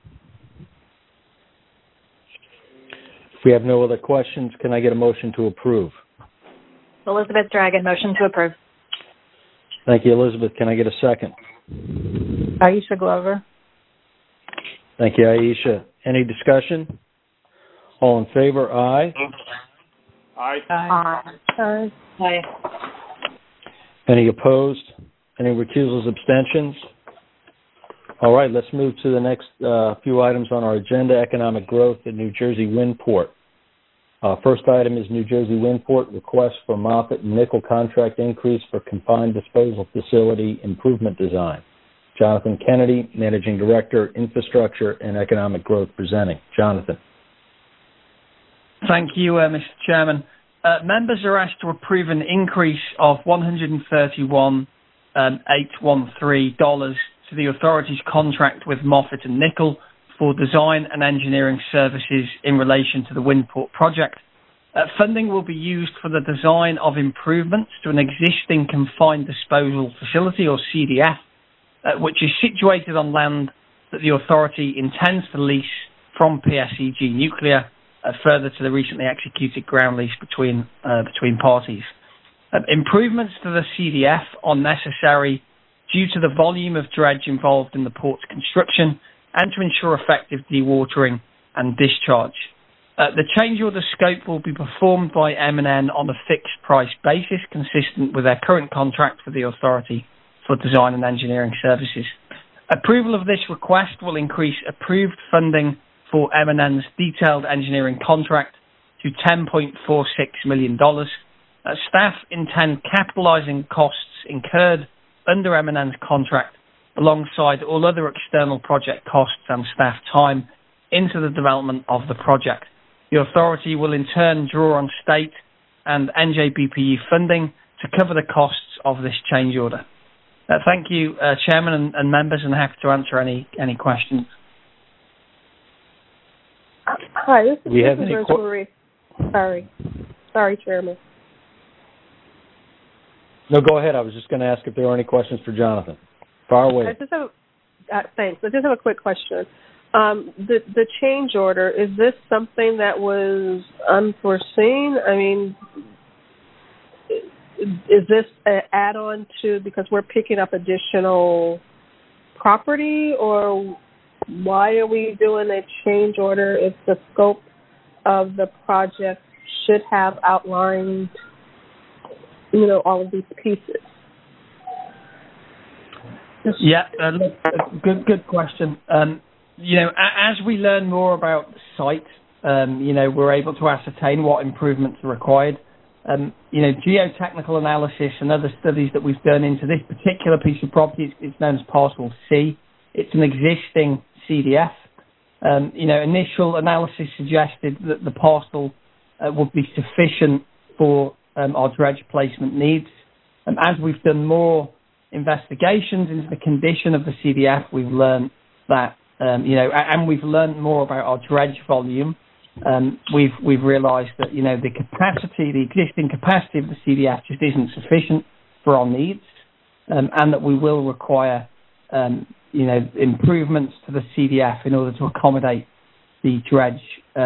[SPEAKER 2] If we have no other questions, can I get a motion to approve?
[SPEAKER 6] Elizabeth Dragon, motion to approve.
[SPEAKER 2] Thank you, Elizabeth. Can I get a second?
[SPEAKER 5] Aisha Glover.
[SPEAKER 2] Thank you, Aisha. Any discussion? All in favor? Aye.
[SPEAKER 15] Aye.
[SPEAKER 5] Aye.
[SPEAKER 6] Aye.
[SPEAKER 2] Any opposed? Any recusals, abstentions? All right, let's move to the next few items on our agenda, economic growth at New Jersey Windport. First item is New Jersey Windport, request for Moffitt Nickel contract increase for confined disposal facility improvement design. Jonathan Kennedy, Managing Director, Infrastructure and Economic Growth, presenting. Jonathan.
[SPEAKER 17] Thank you, Mr. Chairman. Members are asked to approve an increase of $131,813 to the authority's contract with Moffitt and Nickel for design and engineering services in relation to the Windport project. Funding will be used for the design of improvements to an existing confined disposal facility, or CDF, which is situated on land that the authority intends to lease from PSEG Nuclear, further to the recently executed ground lease between parties. Improvements to the CDF are necessary due to the volume of dredge involved in the port's construction and to ensure effective dewatering and discharge. The change order scope will be performed by M&N on a fixed price basis consistent with their current contract with the authority for design and engineering services. Approval of this request will increase approved funding for M&N's detailed engineering contract to $10.46 million, Staff intend capitalising costs incurred under M&N's contract alongside all other external project costs and staff time into the development of the project. The authority will in turn draw on state and NJBPE funding to cover the costs of this change order. Thank you, Chairman and members, and happy to answer any questions.
[SPEAKER 5] Hi, this is Rosemary. Sorry, Chairman.
[SPEAKER 2] No, go ahead. I was just going to ask if there are any questions for Jonathan. Far away.
[SPEAKER 5] Thanks. I just have a quick question. The change order, is this something that was unforeseen? I mean, is this an add-on to, because we're picking up additional property, or why are we doing a change order if the scope of the project should have outlined, all of these pieces?
[SPEAKER 17] Yeah, good question. As we learn more about the site, we're able to ascertain what improvements are required. Geotechnical analysis and other studies that we've done into this particular piece of property, it's known as Parcel C. It's an existing CDF. Initial analysis suggested that the parcel would be sufficient for our dredge placement needs. As we've done more investigations into the condition of the CDF, we've learned that, and we've learned more about our dredge volume. We've realised that, the existing capacity of the CDF just isn't sufficient for our needs, and that we will require, improvements to the CDF in order to accommodate the dredge.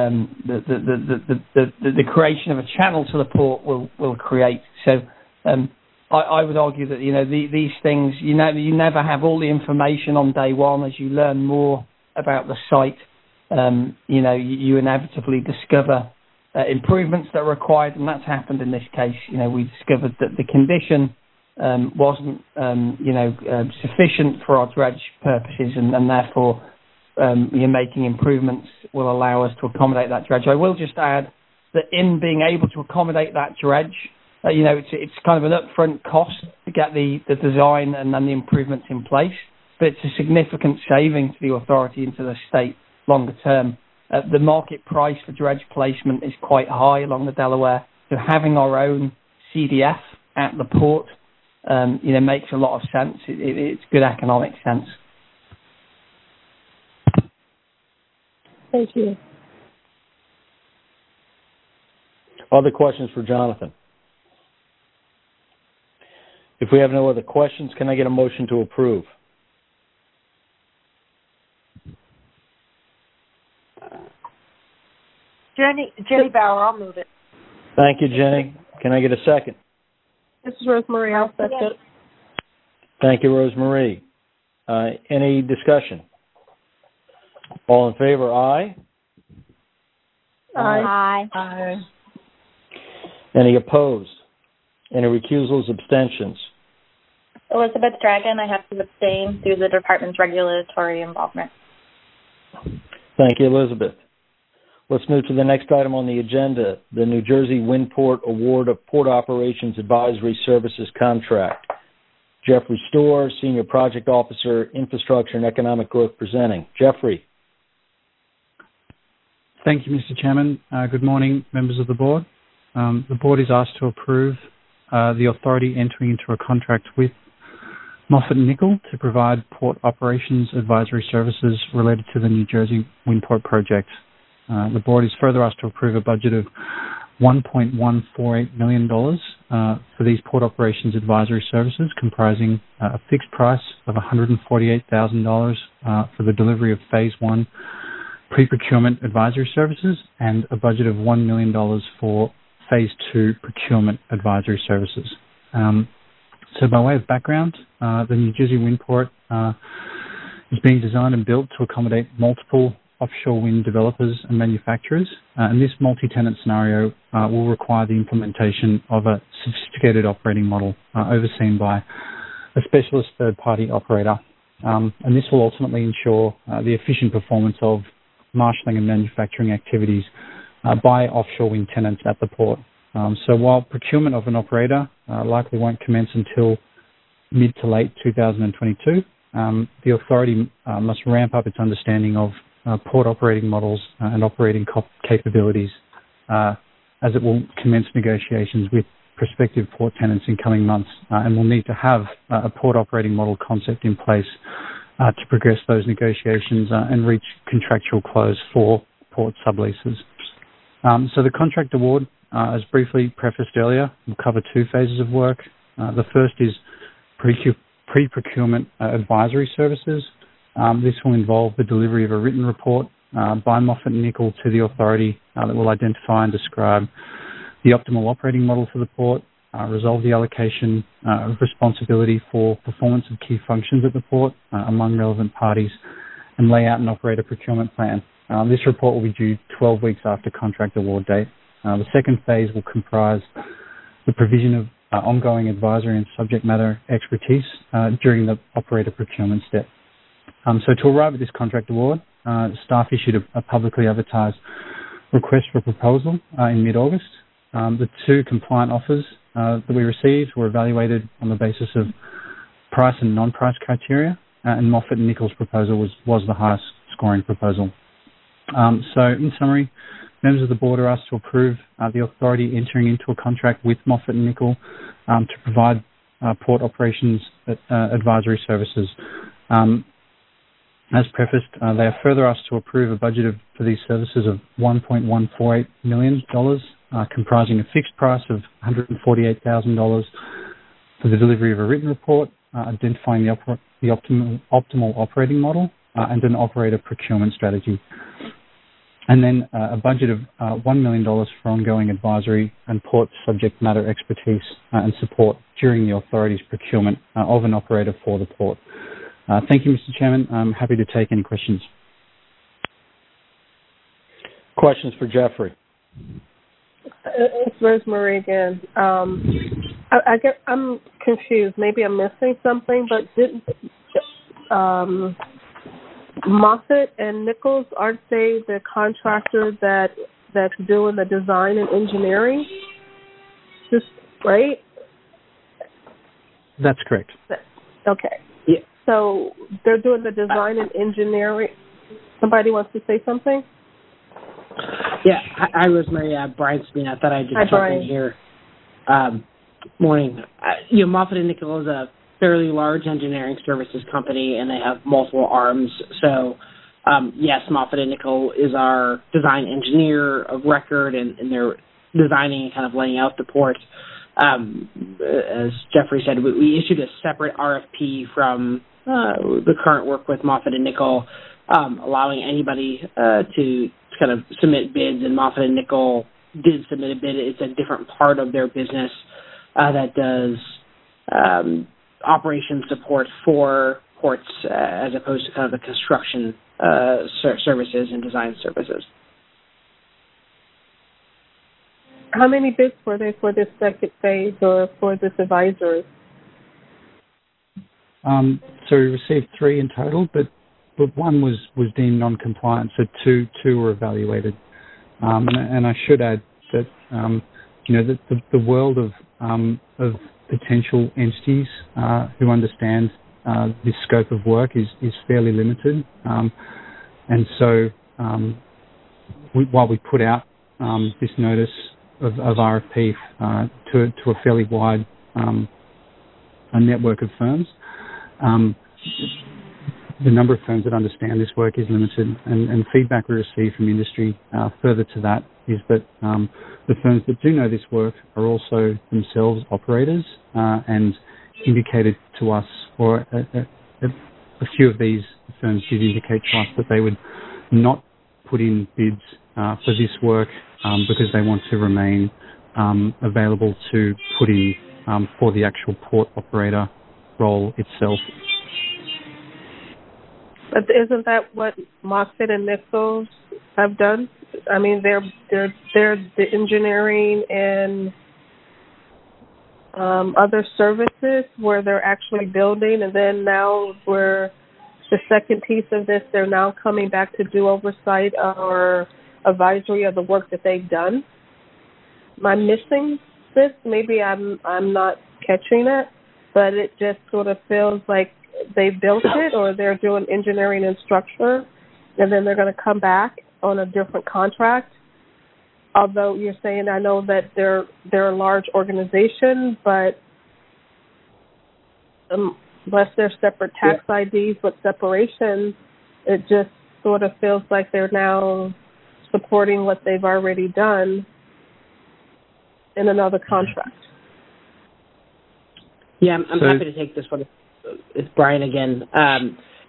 [SPEAKER 17] The creation of a channel to the port will create. So, I would argue that these things you never have all the information on day one. As you learn more about the site, you inevitably discover improvements that are required, and that's happened in this case. We discovered that the condition wasn't sufficient for our dredge purposes, and therefore making improvements will allow us to accommodate that dredge. I will just add that in being able to accommodate that dredge, it's kind of an upfront cost to get the design and then the improvements in place, but it's a significant saving to the authority and to the state longer term. The market price for dredge placement is quite high along the Delaware, so having our own CDF at the port, makes a lot of sense. It's good economic sense.
[SPEAKER 5] Thank you.
[SPEAKER 2] Other questions for Jonathan? If we have no other questions, can I get a motion to approve?
[SPEAKER 10] Jenny Bauer, I'll move it.
[SPEAKER 2] Thank you, Jenny. Can I get a second?
[SPEAKER 5] This is Rosemary. I'll second.
[SPEAKER 2] Thank you, Rosemary. Any discussion? All in favor, aye?
[SPEAKER 5] Aye.
[SPEAKER 9] Aye.
[SPEAKER 2] Any opposed? Any recusals, abstentions?
[SPEAKER 18] Elizabeth Dragon, I have to abstain due to the department's regulatory involvement.
[SPEAKER 2] Thank you, Elizabeth. Let's move to the next item on the agenda, the New Jersey Windport Award of Port Operations Advisory Services Contract. Jeffrey Storr, Senior Project Officer, Infrastructure and Economic Growth, presenting. Jeffrey.
[SPEAKER 19] Thank you, Mr. Chairman. Good morning, members of the board. The board is asked to approve the authority entering into a contract with Moffitt & Nichol to provide port operations advisory services related to the New Jersey Windport project. The board is further asked to approve a budget of $1.148 million for these port operations advisory services, comprising a fixed price of $148,000 for the delivery of Phase 1 pre-procurement advisory services and a budget of $1 million for Phase 2 procurement advisory services. So by way of background, the New Jersey Windport is being designed and built to accommodate multiple offshore wind developers and manufacturers, and this multi-tenant scenario will require the implementation of a sophisticated operating model overseen by a specialist third-party operator, and this will ultimately ensure the efficient performance of marshalling and manufacturing activities by offshore wind tenants at the port. So while procurement of an operator likely won't commence until mid to late 2022, the authority must ramp up its understanding of port operating models and operating capabilities as it will commence negotiations with prospective port tenants in coming months, and will need to have a port operating model concept in place to progress those negotiations and reach contractual close for port subleases. So the contract award, as briefly prefaced earlier, will cover two phases of work. The first is pre-procurement advisory services. This will involve the delivery of a written report by Moffett Nichol to the authority that will identify and describe the optimal operating model for the port, resolve the allocation of responsibility for performance of key functions at the port among relevant parties, and lay out an operator procurement plan. This report will be due 12 weeks after contract award date. The second phase will comprise the provision of ongoing advisory and subject matter expertise during the operator procurement step. So to arrive at this contract award, staff issued a publicly advertised request for proposal in mid-August. The two compliant offers that we received were evaluated on the basis of price and non-price criteria, and Moffett Nichol's proposal was the highest scoring proposal. So in summary, members of the board are asked to approve the authority entering into a contract with Moffett Nichol to provide port operations advisory services. As prefaced, they are further asked to approve a budget for these services of $1.148 million, comprising a fixed price of $148,000 for the delivery of a written report, identifying the optimal operating model, and an operator procurement strategy. And then a budget of $1 million for ongoing advisory and port subject matter expertise and support during the authority's procurement of an operator for the port. Thank you, Mr. Chairman. I'm happy to take any questions.
[SPEAKER 2] Questions for Jeffrey?
[SPEAKER 5] It's Rosemary again. I'm confused. Maybe I'm missing something, but didn't Moffett and Nichols, aren't they the contractor that's doing the design and engineering? Right?
[SPEAKER 19] That's correct.
[SPEAKER 5] Okay.
[SPEAKER 11] Yeah.
[SPEAKER 5] So they're doing the design and engineering. Somebody wants to say something?
[SPEAKER 11] Yeah. Hi, Rosemary. Brian Spina. I thought I'd just jump in here. Morning. Moffett and Nichol is a fairly large engineering services company, and they have multiple arms. So, yes, Moffett and Nichol is our design engineer of record, and they're designing and kind of laying out the port. As Jeffrey said, we issued a separate RFP from the current work with Moffett and Nichol, allowing anybody to kind of submit bids, and Moffett and Nichol did submit a bid. It's a different part of their business that does operation support for ports as opposed to kind of the construction services and design services.
[SPEAKER 5] How many bids were there for this second phase or for this advisory?
[SPEAKER 19] So we received 3 in total, but one was deemed non-compliant, so two were evaluated. And I should add that the world of potential entities who understand this scope of work is fairly limited, and so while we put out this notice of RFP to a fairly wide a network of firms, the number of firms that understand this work is limited, and feedback we receive from industry further to that is that the firms that do know this work are also themselves operators and indicated to us, or a few of these firms did indicate to us that they would not put in bids for this work because they want to remain available to put in for the actual port operator role itself.
[SPEAKER 5] But isn't that what Moffett and Nichols have done? I mean, they're the engineering and other services where they're actually building, and then now we're the second piece of this. They're now coming back to do oversight or advisory of the work that they've done. I missing this? Maybe I'm not catching it, but it just sort of feels like they built it or they're doing engineering and structure, and then they're going to come back on a different contract. Although you're saying, I know that they're a large organization, but unless they're separate tax IDs with separation, it just sort of feels like they're now supporting what they've already done in another contract.
[SPEAKER 11] Yeah, I'm happy to take this one. It's Brian again. I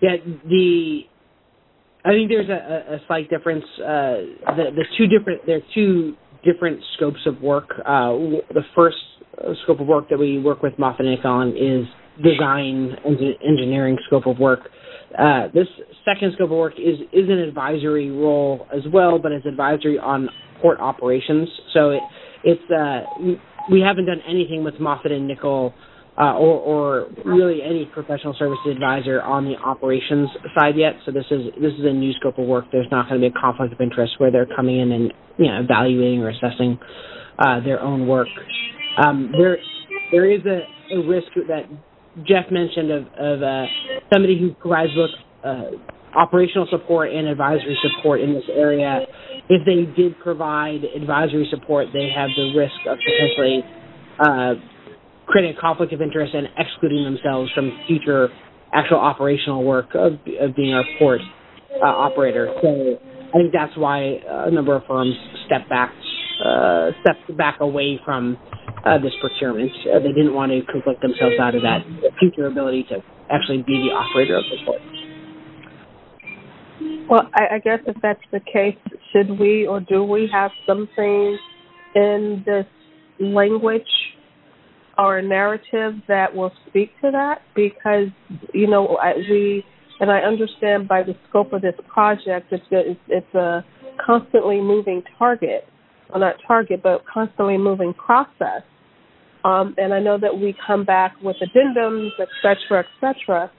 [SPEAKER 11] think there's a slight difference. There are two different scopes of work. The first scope of work that we work with Moffitt Nichol on is design engineering scope of work. This second scope of work is an advisory role as well, but it's advisory on port operations. So we haven't done anything with Moffitt and Nichol or really any professional services advisor on the operations side yet. So this is a new scope of work. There's not going to be a conflict of interest where they're coming in and evaluating or assessing their own work. There is a risk that Jeff mentioned of somebody who provides both operational support and advisory support in this area. If they did provide advisory support, they have the risk of potentially creating a conflict of interest and excluding themselves from future actual operational work of being our port operator. So I think that's why a number of firms stepped back away from this procurement. They didn't want to conflict themselves out of that future ability to actually be the operator of the port.
[SPEAKER 5] Well, I guess if that's the case, should we or do we have something in this language or a narrative that will speak to that? Because, I understand by the scope of this project, it's a constantly moving target. Well, not target, but constantly moving process. And I know that we come back with addendums, et cetera,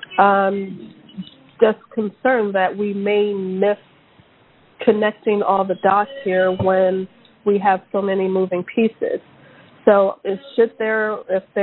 [SPEAKER 5] just concerned that we may miss connecting all the dots here when we have so many moving pieces. So should there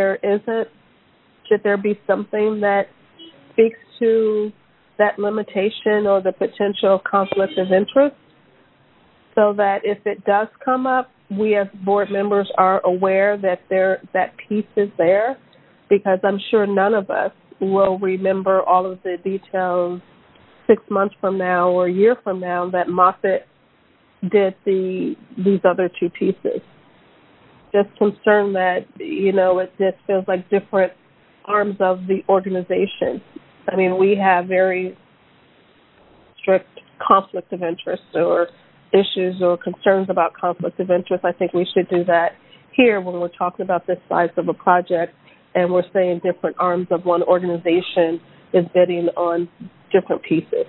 [SPEAKER 5] be something that speaks to that limitation or the potential conflict of interest, so that if it does come up, we as board members are aware that that piece is there? Because I'm sure none of us will remember all of the details 6 months from now or a year from now that Moffitt did these other two pieces. Just concerned that, it just feels like different arms of the organization. I mean, we have very strict conflict of interest or issues or concerns about conflict of interest. I think we should do that here when we're talking about this size of a project and we're saying different arms of one organization is bidding on different pieces.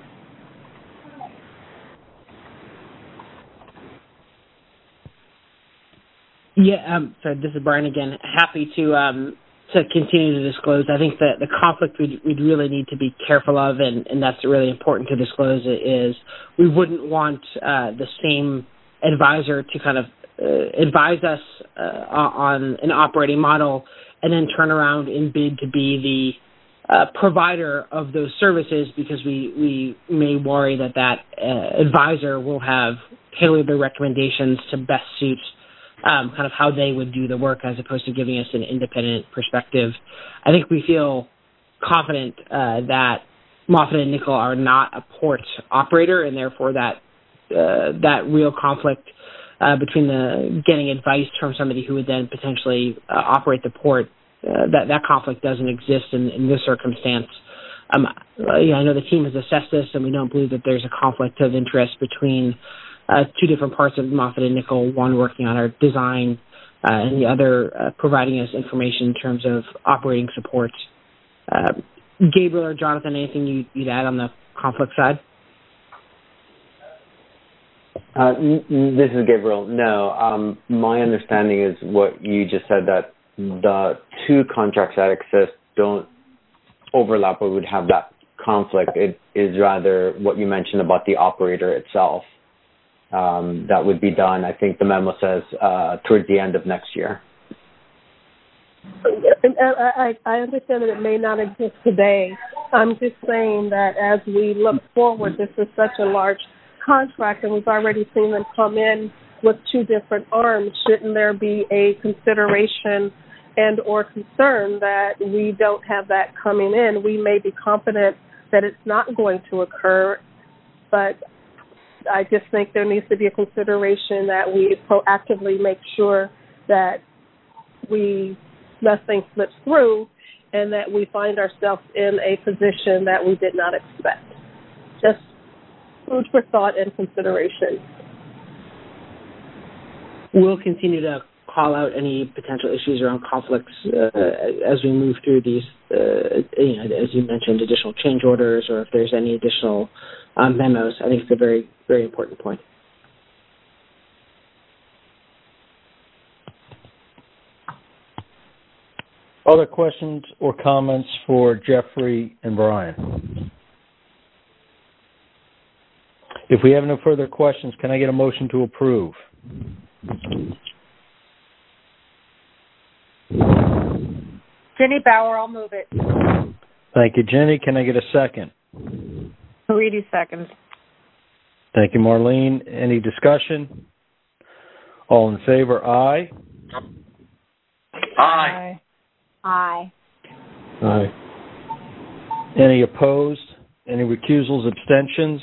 [SPEAKER 11] Yeah, so this is Brian again. Happy to continue to disclose. I think that the conflict we'd really need to be careful of, and that's really important to disclose, is we wouldn't want the same advisor to kind of advise us on an operating model and then turn around and bid to be the provider of those services, because we may worry that advisor will have tailored their recommendations to best suit kind of how they would do the work as opposed to giving us an independent perspective. I think we feel confident that Moffitt and Nichol are not a port operator, and therefore that real conflict between the getting advice from somebody who would then potentially operate the port, that conflict doesn't exist in this circumstance. I know the team has assessed this, and we don't believe that there's a conflict of interest between two different parts of Moffitt and Nichol, one working on our design and the other providing us information in terms of operating support. Gabriel or Jonathan, anything you'd add on the conflict side?
[SPEAKER 16] This is Gabriel. No, my understanding is what you just said, that the two contracts that exist don't overlap or would have that conflict. It is rather what you mentioned about the operator itself. that would be done. I think the memo says towards the end of next year.
[SPEAKER 5] I understand that it may not exist today. I'm just saying that as we look forward, this is such a large contract, and we've already seen them come in with two different arms. Shouldn't there be a consideration and or concern that we don't have that coming in? We may be confident that it's not going to occur, but I just think there needs to be a consideration that we proactively make sure that nothing slips through and that we find ourselves in a position that we did not expect. Just food for thought and consideration.
[SPEAKER 11] We'll continue to call out any potential issues around conflicts as we move through these, as you mentioned, additional change orders, or if there's any additional memos. I think it's a very, very important point.
[SPEAKER 2] Other questions or comments for Jeffrey and Brian? If we have no further questions, can I get a motion to approve?
[SPEAKER 10] Jenny Bauer, I'll move it.
[SPEAKER 2] Thank you, Jenny. Can I get a second?
[SPEAKER 18] Reedy seconds.
[SPEAKER 2] Thank you, Marlene. Any discussion? All in favor, aye?
[SPEAKER 14] Aye.
[SPEAKER 9] Aye.
[SPEAKER 2] Aye. Any opposed? Any recusals, abstentions?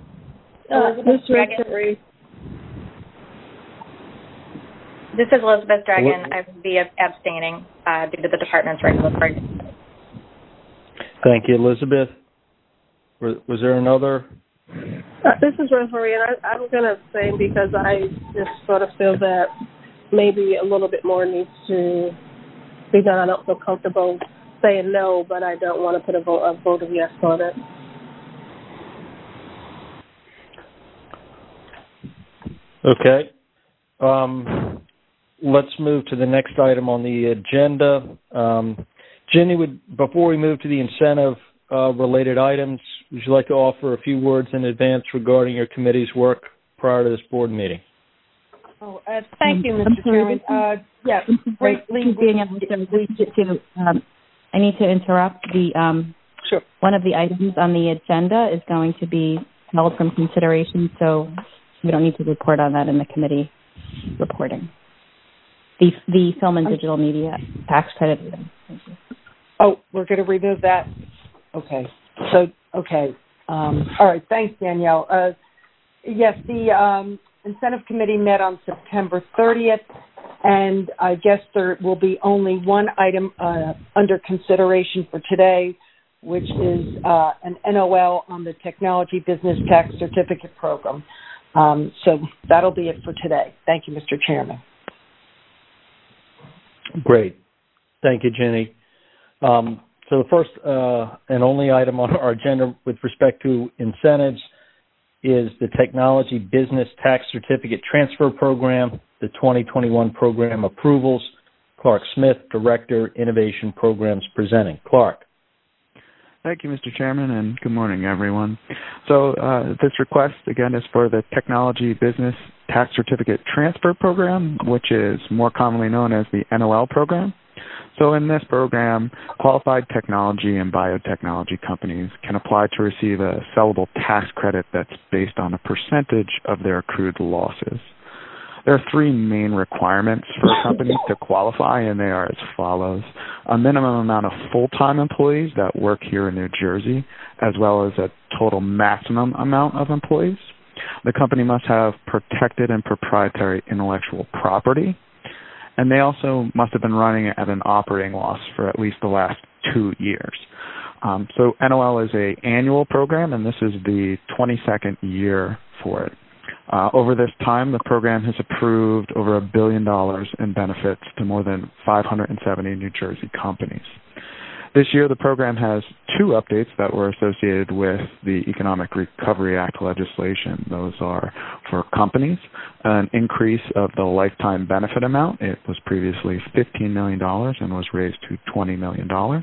[SPEAKER 18] This is Elizabeth Dragon. I will be abstaining due to the department's regulatory.
[SPEAKER 2] Thank you, Elizabeth. Was there another?
[SPEAKER 5] This is Rosemary, and I'm going to abstain because I just sort of feel that maybe a little bit more needs to be done. I don't feel comfortable saying no, but I don't want to put a vote of yes on it.
[SPEAKER 2] Okay. Let's move to the next item on the agenda. Jenny, before we move to the incentive-related items, would you like to offer a few words in advance regarding your committee's work prior to this board meeting?
[SPEAKER 10] Thank you, Mr. Chairman. Yes,
[SPEAKER 20] being able to I need to interrupt.
[SPEAKER 10] Sure.
[SPEAKER 20] One of the items on the agenda is going to be held from consideration, so we don't need to report on that in the committee reporting. The film and digital media tax credit.
[SPEAKER 10] Oh, we're going to remove that? Okay. So, okay. All right. Thanks, Danielle. Yes, the incentive committee met on September 30th, and I guess there will be only one item under consideration for today, which is an NOL on the Technology Business Tax Certificate Program. So that'll be it for today. Thank you, Mr. Chairman.
[SPEAKER 2] Great. Thank you, Jenny. So the first and only item on our agenda with respect to incentives is the Technology Business Tax Certificate Transfer Program, the 2021 program approvals. Clark Smith, Director, Innovation Programs, presenting. Clark.
[SPEAKER 21] Thank you, Mr. Chairman, and good morning, everyone. So this request, again, is for the Technology Business Tax Certificate Transfer Program, which is more commonly known as the NOL program. So in this program, qualified technology and biotechnology companies can apply to receive a sellable tax credit that's based on a percentage of their accrued losses. There are three main requirements for a company to qualify, and they are as follows. A minimum amount of full-time employees that work here in New Jersey, as well as a total maximum amount of employees. The company must have protected and proprietary intellectual property, and they also must have been running at an operating loss for at least the last 2 years. So NOL is an annual program, and this is the 22nd year for it. Over this time, the program has approved over $1 billion in benefits to more than 570 New Jersey companies. This year, the program has 2 updates that were associated with the Economic Recovery Act legislation. Those are for companies, an increase of the lifetime benefit amount. It was previously $15 million and was raised to $20 million.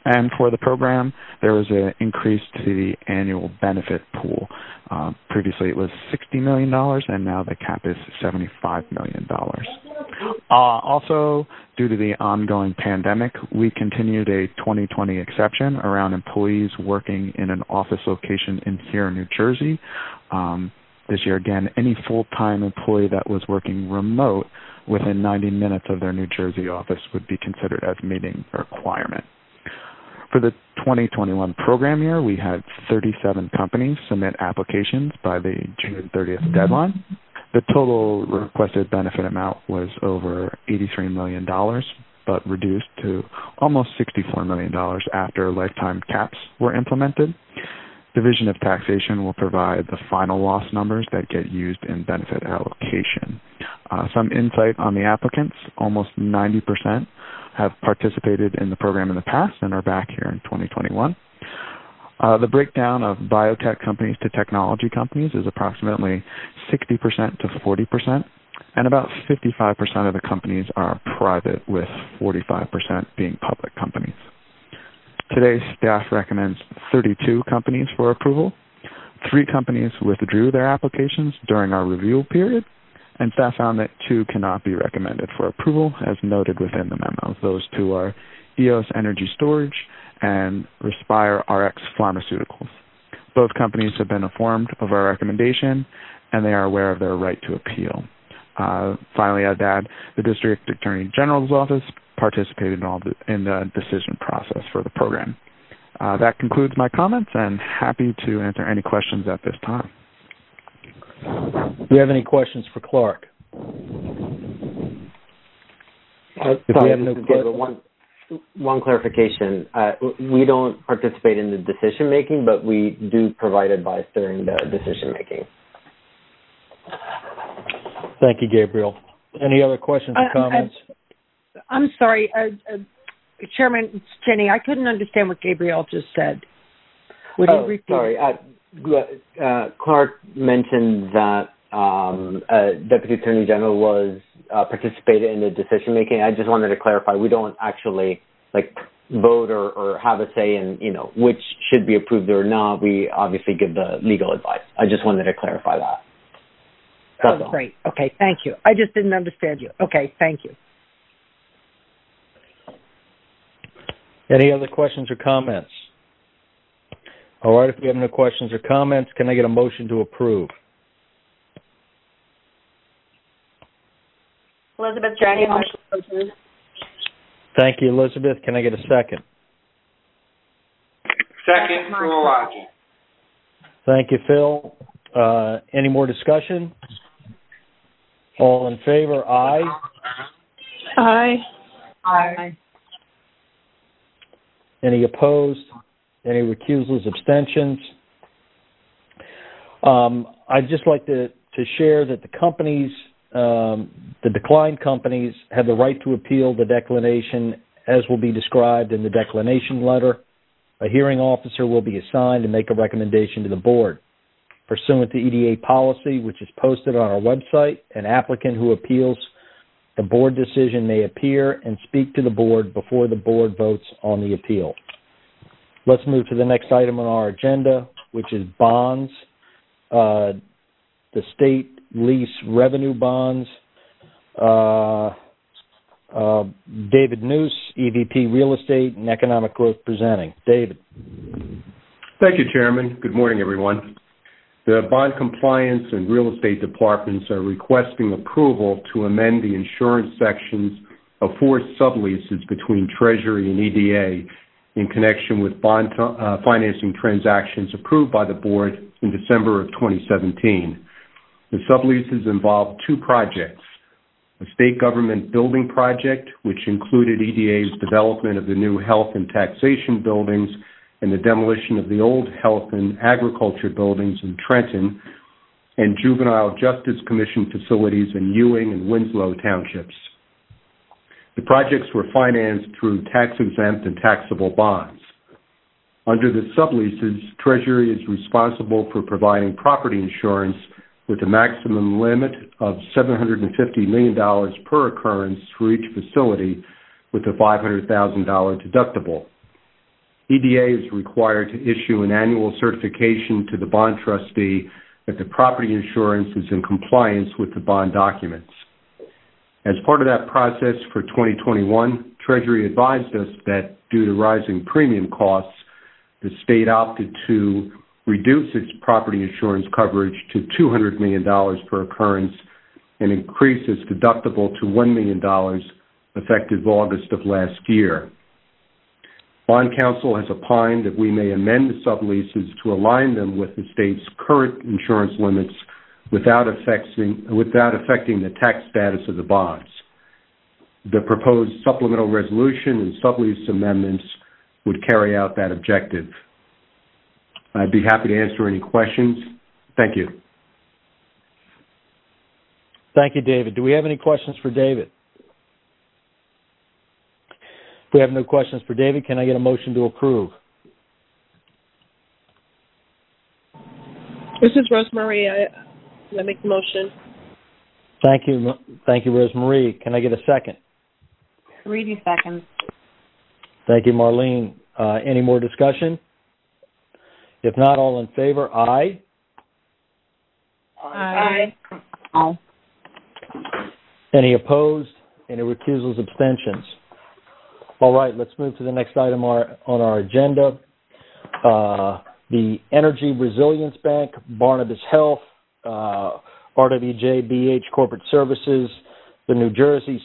[SPEAKER 21] And for the program, there was an increase to the annual benefit pool. Previously, it was $60 million, and now the cap is $75 million. Also, due to the ongoing pandemic, we continued a 2020 exception around employees working in an office location here in New Jersey. This year, again, any full-time employee that was working remote within 90 minutes of their New Jersey office would be considered as meeting the requirement. For the 2021 program year, we had 37 companies submit applications by the June 30th deadline. The total requested benefit amount was over $83 million, but reduced to almost $64 million after lifetime caps were implemented. Division of Taxation will provide the final loss numbers that get used in benefit allocation. Some insight on the applicants: almost 90% have participated in the program in the past and are back here in 2021. The breakdown of biotech companies to technology companies is approximately 60% to 40%, and about 55% of the companies are private, with 45% being public companies. Today, staff recommends 32 companies for approval. 3 companies withdrew their applications during our review period, and staff found that 2 cannot be recommended for approval, as noted within the memo. Those 2 are EOS Energy Storage and Respire RX Pharmaceuticals. Both companies have been informed of our recommendation, and they are aware of their right to appeal. Finally, I'd add the District Attorney General's Office participated in the decision process for the program. That concludes my comments, and happy to answer any questions at this time.
[SPEAKER 2] Do you have any questions for Clark?
[SPEAKER 16] One clarification. We don't participate in the decision-making, but we do provide advice during the decision-making.
[SPEAKER 2] Thank you, Gabriel. Any other questions or comments?
[SPEAKER 10] I'm sorry, Chairman, it's Jenny. I couldn't understand what Gabriel just said. Would you repeat?
[SPEAKER 16] Sorry. Clark mentioned that Deputy Attorney General was participated in the decision-making. I just wanted to clarify. We don't actually vote or have a say in which should be approved or not. We obviously give the legal advice. I just wanted to clarify that. That's all.
[SPEAKER 10] Great. Okay, thank you. I just didn't understand you. Okay, thank you.
[SPEAKER 2] Any other questions or comments? All right, if we have no questions or comments, can I get a motion to approve?
[SPEAKER 18] Elizabeth Dragon.
[SPEAKER 2] Thank you, Elizabeth. Can I get a second?
[SPEAKER 14] Second, Phil Lodge.
[SPEAKER 2] Thank you, Phil. Any more discussion? All in favor, aye?
[SPEAKER 5] Aye.
[SPEAKER 10] Aye.
[SPEAKER 2] Any opposed? Any recusals, abstentions? I'd just like to share that the companies, the declined companies, have the right to appeal the declination as will be described in the declination letter. A hearing officer will be assigned to make a recommendation to the board. Pursuant to EDA policy, which is posted on our website, an applicant who appeals the board decision may appear and speak to the board before the board votes on the appeal. Let's move to the next item on our agenda, which is bonds. The state lease revenue bonds. David Noose, EVP Real Estate and Economic Growth, presenting. David.
[SPEAKER 4] Thank you, Chairman. Good morning, everyone. The Bond Compliance and Real Estate Departments are requesting approval to amend the insurance sections of 4 subleases between Treasury and EDA in connection with bond financing transactions approved by the board in December of 2017. The subleases involve 2 projects: a state government building project, which included EDA's development of the new health and taxation buildings and the demolition of the old health and agriculture buildings in Trenton, and Juvenile Justice Commission facilities in Ewing and Winslow townships. The projects were financed through tax-exempt and taxable bonds. Under the subleases, Treasury is responsible for providing property insurance with a maximum limit of $750 million per occurrence for each facility with a $500,000 deductible. EDA is required to issue an annual certification to the bond trustee that the property insurance is in compliance with the bond documents. As part of that process for 2021, Treasury advised us that due to rising premium costs, the state opted to reduce its property insurance coverage to $200 million per occurrence and increase its deductible to $1 million effective August of last year. Bond counsel has opined that we may amend the subleases to align them with the state's current insurance limits without affecting the tax status of the bonds. The proposed supplemental resolution and sublease amendments would carry out that objective. I'd be happy to answer any questions. Thank you.
[SPEAKER 2] Thank you, David. Do we have any questions for David? If we have no questions for David, can I get a motion to approve?
[SPEAKER 5] This is Rosemarie. I make the motion.
[SPEAKER 2] Thank you. Thank you, Rosemarie. Can I get a second?
[SPEAKER 6] Reedy seconds.
[SPEAKER 2] Thank you, Marlene. Any more discussion? If not, all in favor, aye.
[SPEAKER 18] Aye.
[SPEAKER 6] Aye.
[SPEAKER 2] Any opposed? Any recusals, abstentions? All right, let's move to the next item on our agenda. The Energy Resilience Bank, Barnabas Health, RWJ BH Corporate Services, the Jersey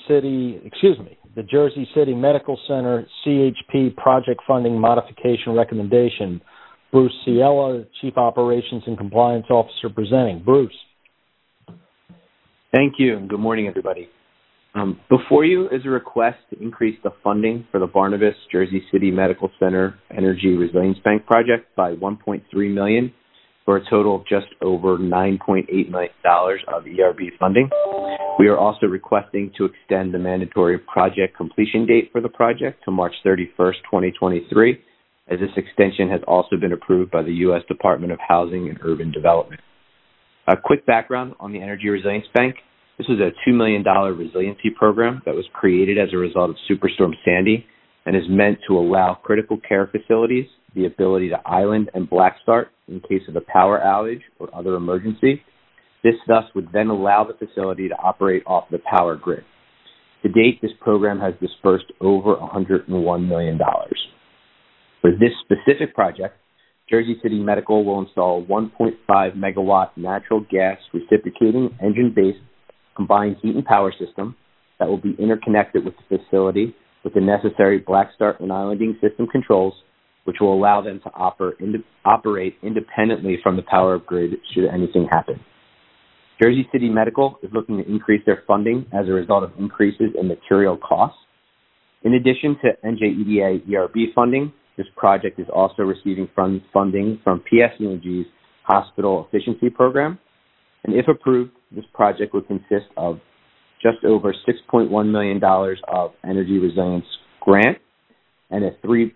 [SPEAKER 2] City Medical Center CHP Project Funding Modification Recommendation. Bruce Ciella, Chief Operations and Compliance Officer, presenting. Bruce.
[SPEAKER 3] Thank you, and good morning, everybody. Before you is a request to increase the funding for the Barnabas Jersey City Medical Center Energy Resilience Bank project by $1.3 million for a total of just over $9.8 million of ERB funding. We are also requesting to extend the mandatory project completion date for the project to March 31st, 2023, as this extension has also been approved by the U.S. Department of Housing and Urban Development. A quick background on the Energy Resilience Bank. This was a $2 million resiliency program that was created as a result of Superstorm Sandy and is meant to allow critical care facilities the ability to island and black start in case of a power outage or other emergency. This thus would then allow the facility to operate off the power grid. To date, this program has dispersed over $101 million. For this specific project, Jersey City Medical will install a 1.5 megawatt natural gas reciprocating engine-based combined heat and power system that will be interconnected with the facility with the necessary black start and islanding system controls, which will allow them to operate independently from the power grid should anything happen. Jersey City Medical is looking to increase their funding as a result of increases in material costs. In addition to NJEDA ERB funding, this project is also receiving funding from PSE&G's Hospital Efficiency Program. And if approved, this project would consist of just over $6.1 million of energy resilience grant and nearly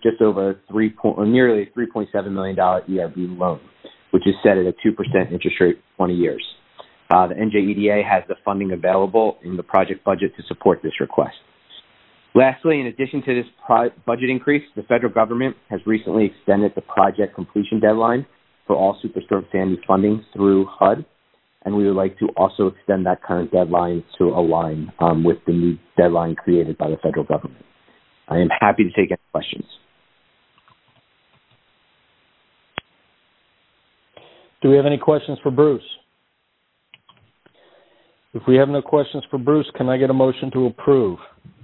[SPEAKER 3] $3.7 million ERB loan, which is set at a 2% interest rate for 20 years. The NJEDA has the funding available in the project budget to support this request. Lastly, in addition to this budget increase, the federal government has recently extended the project completion deadline for all Superstorm Sandy funding through HUD, and we would like to also extend that current deadline to align with the new deadline created by the federal government. I am happy to take any questions.
[SPEAKER 2] Do we have any questions for Bruce? If we have no questions for Bruce, can I get a motion to approve?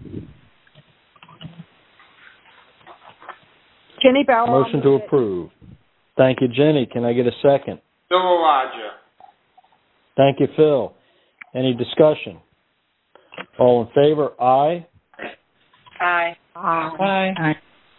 [SPEAKER 5] Jenny Bauer.
[SPEAKER 2] Motion to approve. Thank you, Jenny. Can I get a second?
[SPEAKER 14] Phil Elijah.
[SPEAKER 2] Thank you, Phil. Any discussion? All in favor? Aye.
[SPEAKER 18] Aye.
[SPEAKER 5] Aye. Aye.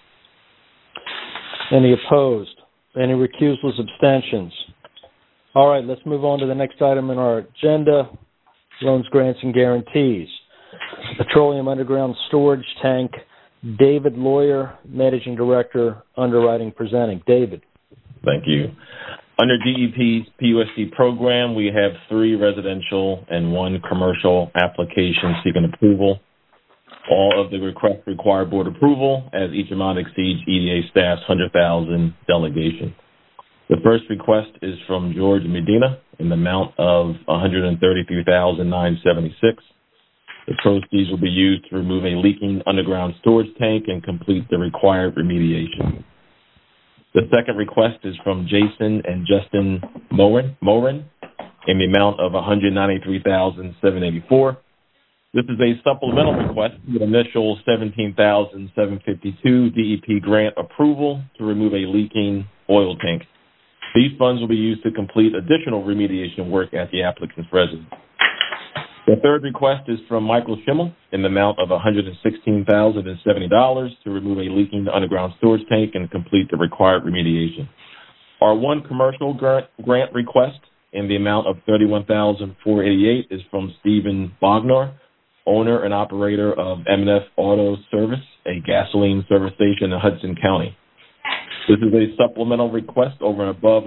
[SPEAKER 2] Any opposed? Any recusals, abstentions? All right, let's move on to the next item in our agenda, loans, grants, and guarantees. Petroleum Underground Storage Tank, David Lawyer, Managing Director, Underwriting, presenting. David.
[SPEAKER 22] Thank you. Under DEP's PUSD program, we have 3 residential and 1 commercial applications seeking approval. All of the requests require board approval, as each amount exceeds EDA staff's $100,000 delegation. The first request is from George Medina in the amount of $133,976. The proceeds will be used to remove a leaking underground storage tank and complete the required remediation. The second request is from Jason and Justin Morin in the amount of $193,784. This is a supplemental request with initial $17,752 DEP grant approval to remove a leaking oil tank. These funds will be used to complete additional remediation work at the applicant's residence. The third request is from Michael Schimmel in the amount of $116,070 to remove a leaking underground storage tank and complete the required remediation. Our one commercial grant request in the amount of $31,488 is from Stephen Bognar, owner and operator of M&F Auto Service, a gasoline service station in Hudson County. This is a supplemental request over and above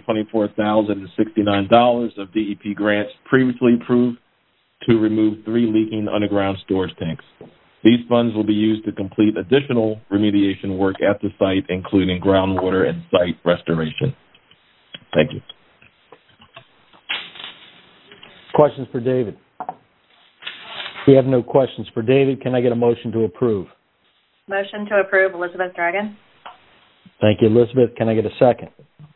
[SPEAKER 22] $124,069 of DEP grants previously approved to remove 3 leaking underground storage tanks. These funds will be used to complete additional remediation work at the site, including groundwater and site restoration. Thank you.
[SPEAKER 2] Questions for David? We have no questions for David. Can I get a motion to approve?
[SPEAKER 18] Motion to approve, Elizabeth Dragon.
[SPEAKER 2] Thank you, Elizabeth. Can I get a second?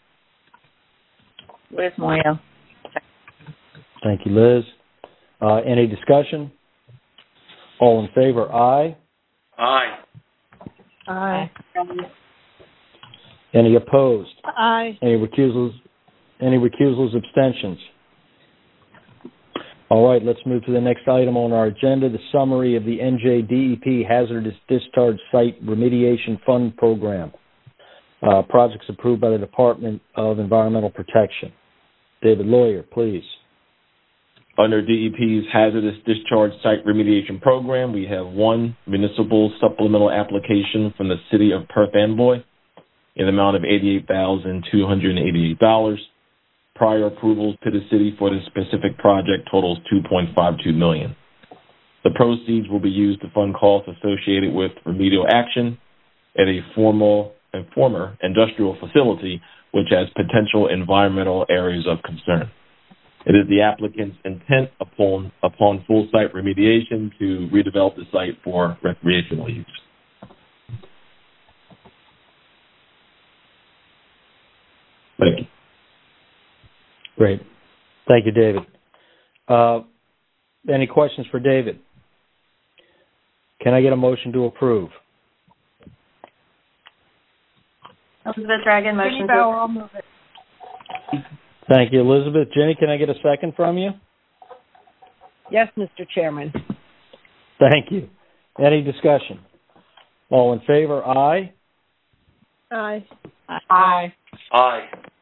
[SPEAKER 18] Liz Moyo.
[SPEAKER 2] Thank you, Liz. Any discussion? All in favor, aye.
[SPEAKER 14] Aye.
[SPEAKER 5] Aye.
[SPEAKER 2] Any opposed?
[SPEAKER 5] Aye.
[SPEAKER 2] Any recusals, abstentions? All right, let's move to the next item on our agenda, the summary of the NJDEP Hazardous Discharge Site Remediation Fund Program. Projects approved by the Department of Environmental Protection. David Lawyer, please.
[SPEAKER 22] Under DEP's Hazardous Discharge Site Remediation Program, we have one municipal supplemental application from the City of Perth Amboy in the amount of $88,288. Prior approvals to the city for this specific project totals $2.52 million. The proceeds will be used to fund costs associated with remedial action at a former industrial facility which has potential environmental areas of concern. It is the applicant's intent upon full site remediation to redevelop the site for recreational use. Thank you.
[SPEAKER 2] Great. Thank you, David. Any questions for David? Can I get a motion to approve?
[SPEAKER 18] Elizabeth Dragon, motion to
[SPEAKER 5] I'll move it.
[SPEAKER 2] Thank you, Elizabeth. Jenny, can I get a second from you?
[SPEAKER 10] Yes, Mr. Chairman.
[SPEAKER 2] Thank you. Any discussion? All in favor, aye.
[SPEAKER 5] Aye.
[SPEAKER 10] Aye.
[SPEAKER 14] Aye.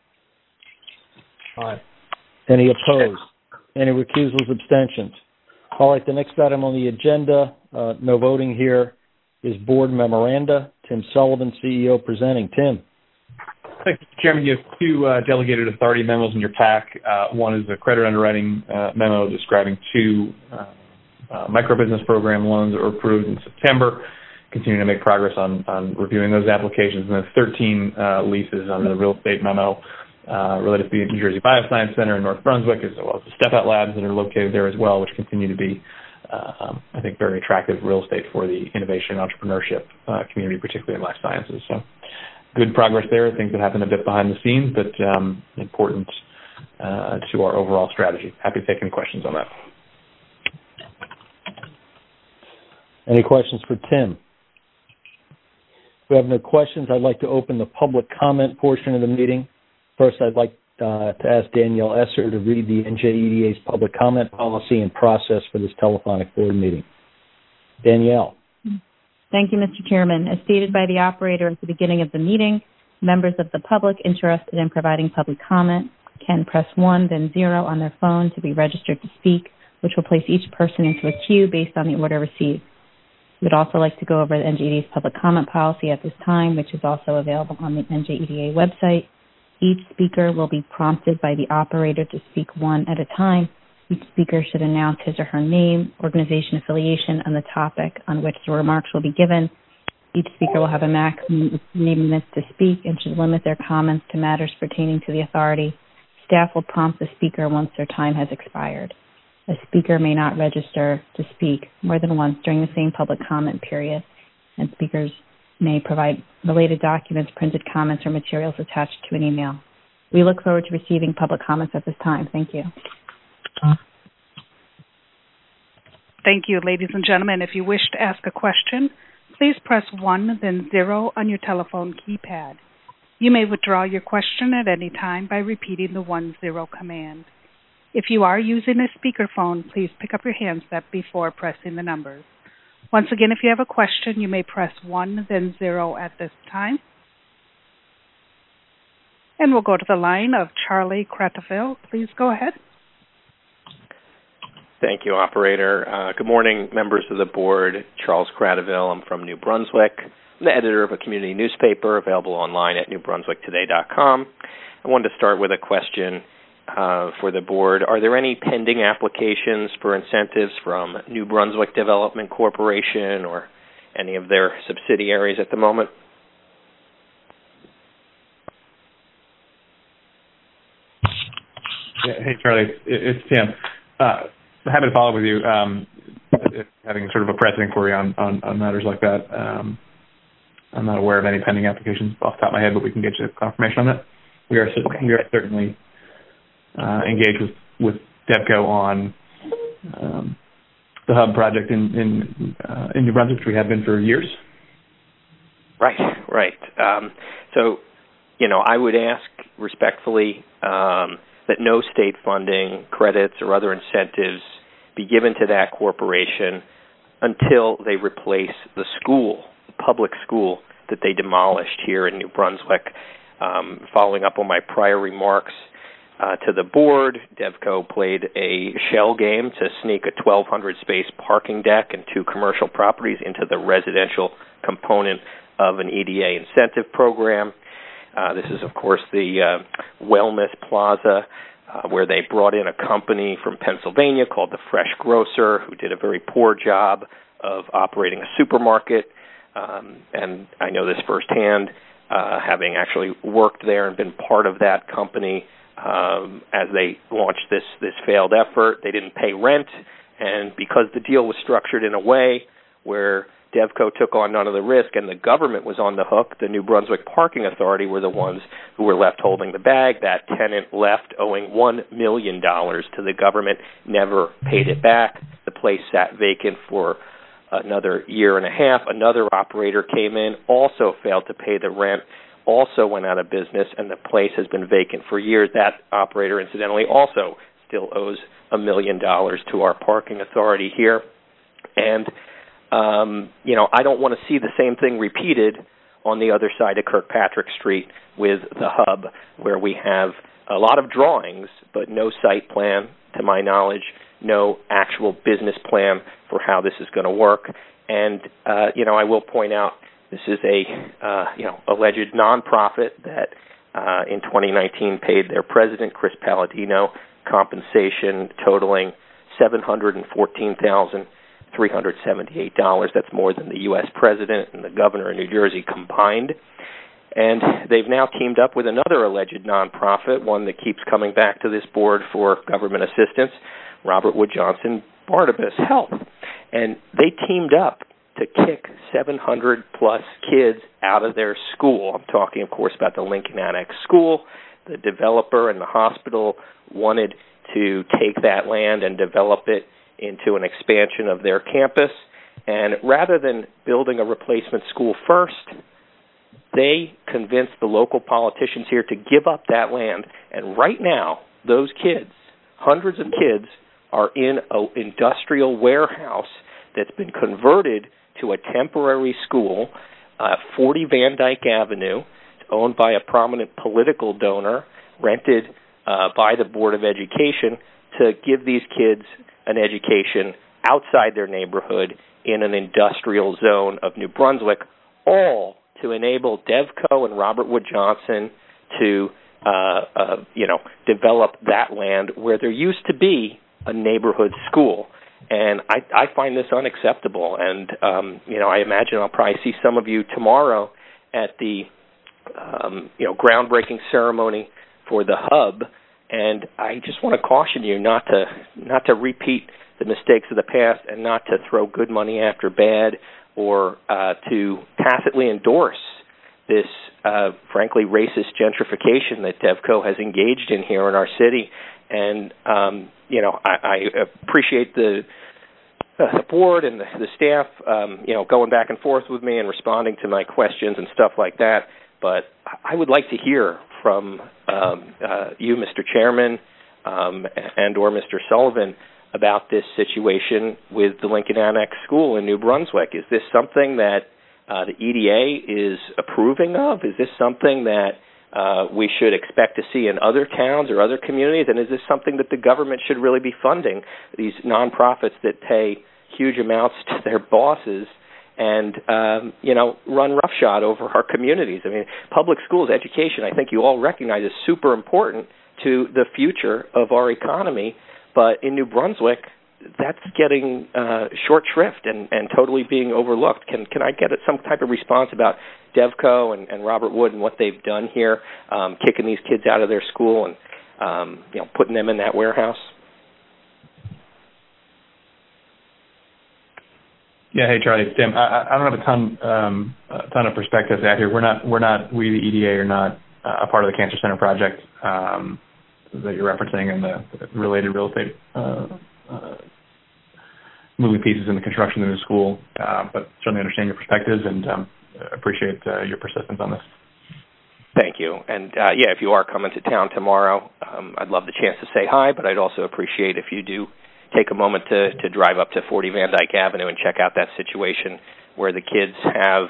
[SPEAKER 2] Aye. Any opposed? Any recusals, abstentions? All right, the next item on the agenda, no voting here, is board memoranda. Tim Sullivan, CEO, presenting. Tim.
[SPEAKER 1] Thanks, Mr. Chairman. You have two delegated authority memos in your pack. One is a credit underwriting memo describing two microbusiness program loans that were approved in September. Continuing to make progress on reviewing those applications. And then 13 leases under the real estate memo related to the New Jersey Bioscience Center in North Brunswick, as well as the Step Out Labs that are located there as well, which continue to be, I think, very attractive real estate for the innovation and entrepreneurship community, particularly in life sciences. So good progress there, things that happen a bit behind the scenes, but important to our overall strategy. Happy to take any questions on that.
[SPEAKER 2] Any questions for Tim? If we have no questions, I'd like to open the public comment portion of the meeting. First, I'd like to ask Danielle Esser to read the NJEDA's public comment policy and process for this telephonic board meeting. Danielle.
[SPEAKER 20] Thank you, Mr. Chairman. As stated by the operator at the beginning of the meeting, members of the public interested in providing public comment can press 1, then 0 on their phone to be registered to speak, which will place each person into a queue based on the order received. We would also like to go over the NJEDA's public comment policy at this time, which is also available on the NJEDA website. Each speaker will be prompted by the operator to speak one at a time. Each speaker should announce his or her name, organization affiliation, and the topic on which the remarks will be given. Each speaker will have a maximum of 3 minutes to speak and should limit their comments to matters pertaining to the authority. Staff will prompt the speaker once their time has expired. A speaker may not register to speak more than once during the same public comment period, and speakers may provide related documents, printed comments, or materials attached to an email. We look forward to receiving public comments at this time. Thank you.
[SPEAKER 8] Thank you, ladies and gentlemen. If you wish to ask a question, please press 1, then 0 on your telephone keypad. You may withdraw your question at any time by repeating the 1-0 command. If you are using a speakerphone, please pick up your handset before pressing the numbers. Once again, if you have a question, you may press 1, then 0 at this time. And we'll go to the line of Charlie Crateville. Please go ahead.
[SPEAKER 12] Thank you, operator. Good morning, members of the board. Charles Crateville. I'm from New Brunswick. I'm the editor of a community newspaper available online at newbrunswicktoday.com. I wanted to start with a question for the board. Are there any pending applications for incentives from New Brunswick Development Corporation or any of their subsidiaries at the moment?
[SPEAKER 1] Hey, Charlie, it's Tim. Happy to follow up with you, having sort of a press inquiry on matters like that. I'm not aware of any pending applications off the top of my head, but we can get you confirmation on that. We are certainly engaged with DevCo on the hub project in New Brunswick, which we have been for years.
[SPEAKER 12] Right. So, I would ask respectfully that no state funding, credits, or other incentives be given to that corporation until they replace the school, the public school that they demolished here in New Brunswick. Following up on my prior remarks to the board, DevCo played a shell game to sneak a 1,200-space parking deck and 2 commercial properties into the residential component of an EDA incentive program. This is, of course, the Wellness Plaza, where they brought in a company from Pennsylvania called the Fresh Grocer, who did a very poor job of operating a supermarket. And I know this firsthand, having actually worked there and been part of that company as they launched this failed effort. They didn't pay rent, and because the deal was structured in a way where DevCo took on none of the risk and the government was on the hook, the New Brunswick Parking Authority were the ones who were left holding the bag. That tenant left owing $1 million to the government, never paid it back. The place sat vacant for another year and a half. Another operator came in, also failed to pay the rent, also went out of business, and the place has been vacant for years. That operator, incidentally, also still owes $1 million to our parking authority here. And I don't want to see the same thing repeated on the other side of Kirkpatrick Street with the hub, where we have a lot of drawings, but no site plan, to my knowledge, no actual business plan for how this is going to work. And, I will point out this is a, alleged nonprofit that in 2019 paid their president, Chris Palladino, compensation totaling $714,378. That's more than the U.S. president and the governor of New Jersey combined. And they've now teamed up with another alleged nonprofit, one that keeps coming back to this board for government assistance, Robert Wood Johnson Barnabas Health. And they teamed up to kick 700-plus kids out of their school. I'm talking, of course, about the Lincoln Annex School. The developer and the hospital wanted to take that land and develop it into an expansion of their campus. And rather than building a replacement school first, they convinced the local politicians here to give up that land. And right now, those kids, hundreds of kids, are in an industrial warehouse that's been converted to a temporary school, 40 Van Dyke Avenue. It's owned by a prominent political donor, rented by the Board of Education to give these kids an education outside their neighborhood in an industrial zone of New Brunswick, all to enable DevCo and Robert Wood Johnson to, develop that land where there used to be a neighborhood school. And I find this unacceptable. And, I imagine I'll probably see some of you tomorrow at the, groundbreaking ceremony for the hub. And I just want to caution you not to repeat the mistakes of the past and not to throw good money after bad or to tacitly endorse this, frankly, racist gentrification that DevCo has engaged in here in our city. And, I appreciate the board and the staff, going back and forth with me and responding to my questions and stuff like that. But I would like to hear from you, Mr. Chairman, and or Mr. Sullivan, about this situation with the Lincoln Annex School in New Brunswick. Is this something that the EDA is approving of? Is this something that we should expect to see in other towns or other communities? And is this something that the government should really be funding, these nonprofits that pay huge amounts to their bosses and, run roughshod over our communities? I mean, public schools, education, I think you all recognize is super important to the future of our economy. But in New Brunswick, that's getting short shrift and totally being overlooked. Can I get some type of response about DevCo and Robert Wood and what they've done here, kicking these kids out of their school and putting them in that warehouse?
[SPEAKER 1] Yeah, hey Charlie, it's Tim. I don't have a ton of perspectives out here. We the EDA are not a part of the Cancer Center project that you're referencing and the related real estate moving pieces in the construction of the school, but certainly understand your perspectives and appreciate your persistence on this.
[SPEAKER 12] Thank you. And, if you are coming to town tomorrow, I'd love the chance to say hi, but I'd also appreciate if you do take a moment to drive up to 40 Van Dyke Avenue and check out that situation where the kids have,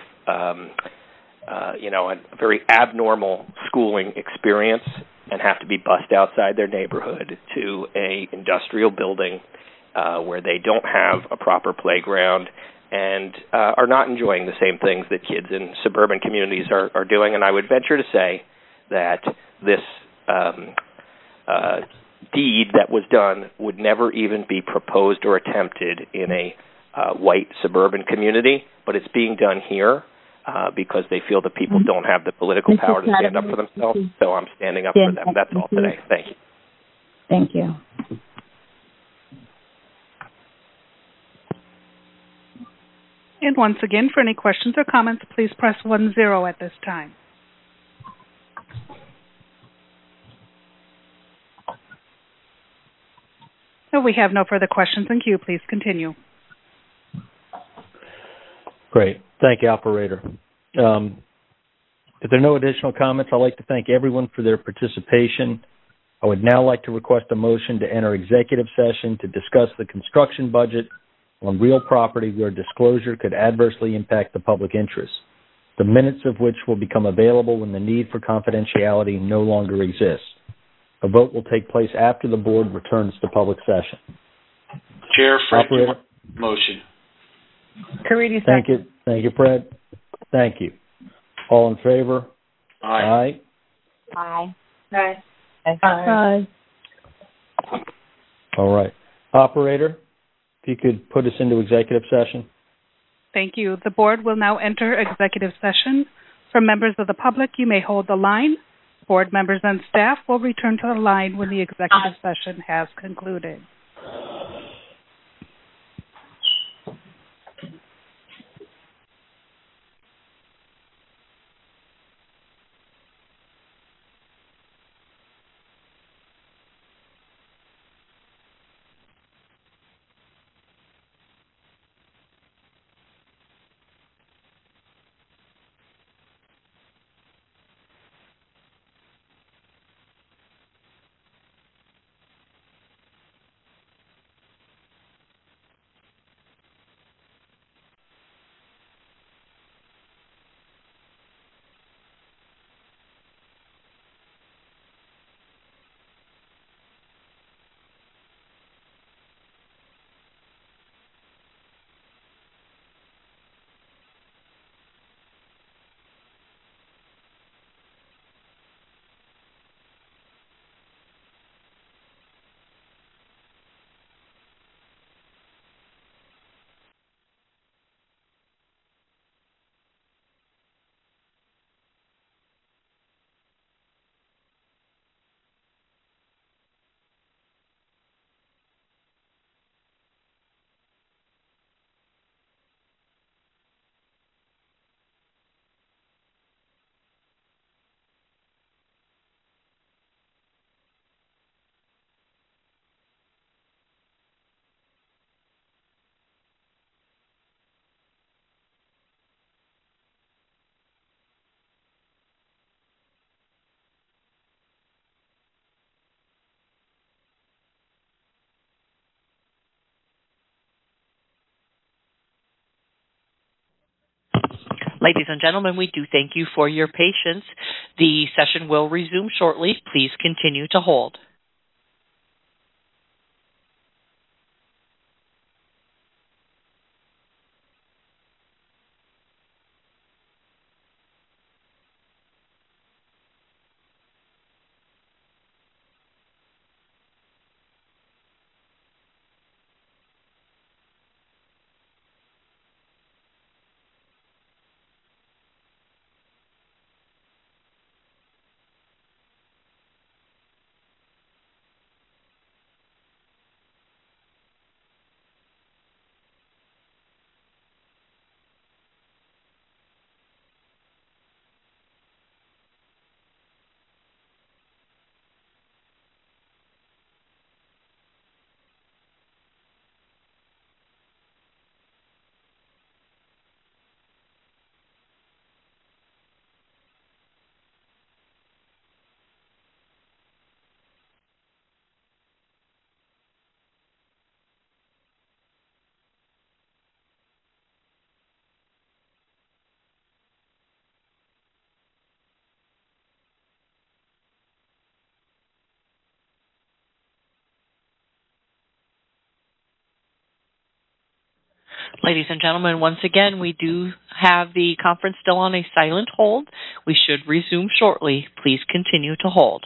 [SPEAKER 12] a very abnormal schooling experience and have to be bussed outside their neighborhood to a industrial building where they don't have a proper playground and are not enjoying the same things that kids in suburban communities are doing. And I would venture to say that this deed that was done would never even be proposed or attempted in a white suburban community, but it's being done here because they feel that people don't have the political power to stand up for themselves. So I'm standing up for them. That's all today. Thank you.
[SPEAKER 20] Thank you.
[SPEAKER 8] And once again, for any questions or comments, please press 10 at this time. So we have no further questions in queue. Please continue.
[SPEAKER 2] Great. Thank you, operator. If there are no additional comments, I'd like to thank everyone for their participation. I would now like to request a motion to enter executive session to discuss the construction budget on real property where disclosure could adversely impact the public interest, the minutes of which will become available when the need for confidentiality no longer exists. A vote will take place after the board returns to public session.
[SPEAKER 14] Chair, Fred,
[SPEAKER 2] operator,
[SPEAKER 14] motion.
[SPEAKER 10] Caridi,
[SPEAKER 2] thank you. Thank you, Fred. Thank you. All in favor?
[SPEAKER 14] Aye.
[SPEAKER 9] Aye.
[SPEAKER 18] Aye.
[SPEAKER 5] Aye.
[SPEAKER 2] All right. Operator, if you could put us into executive session.
[SPEAKER 8] Thank you. The board will now enter executive session. For members of the public, you may hold the line. Board members and staff will return to the line when the executive session has concluded.
[SPEAKER 7] Ladies and gentlemen, we do thank you for your patience. The session will resume shortly. Please continue to hold. Ladies and gentlemen, once again, we do have the conference still on a silent hold. We should resume shortly. Please continue to hold.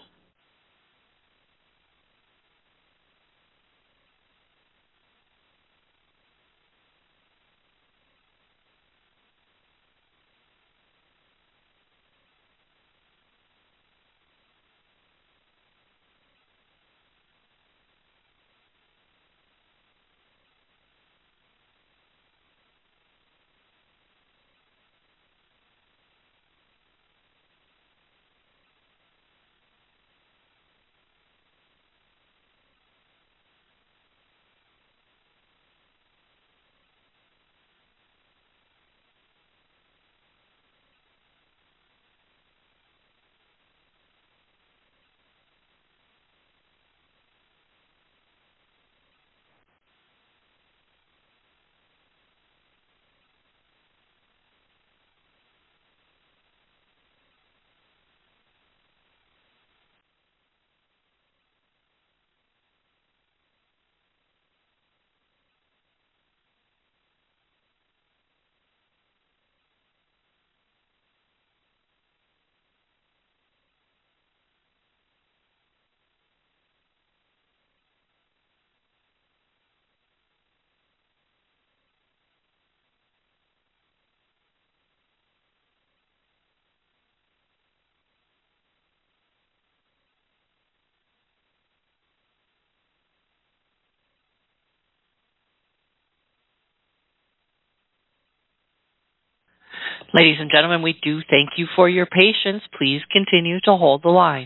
[SPEAKER 7] Ladies and gentlemen, we do thank you for your patience. Please continue to hold the line.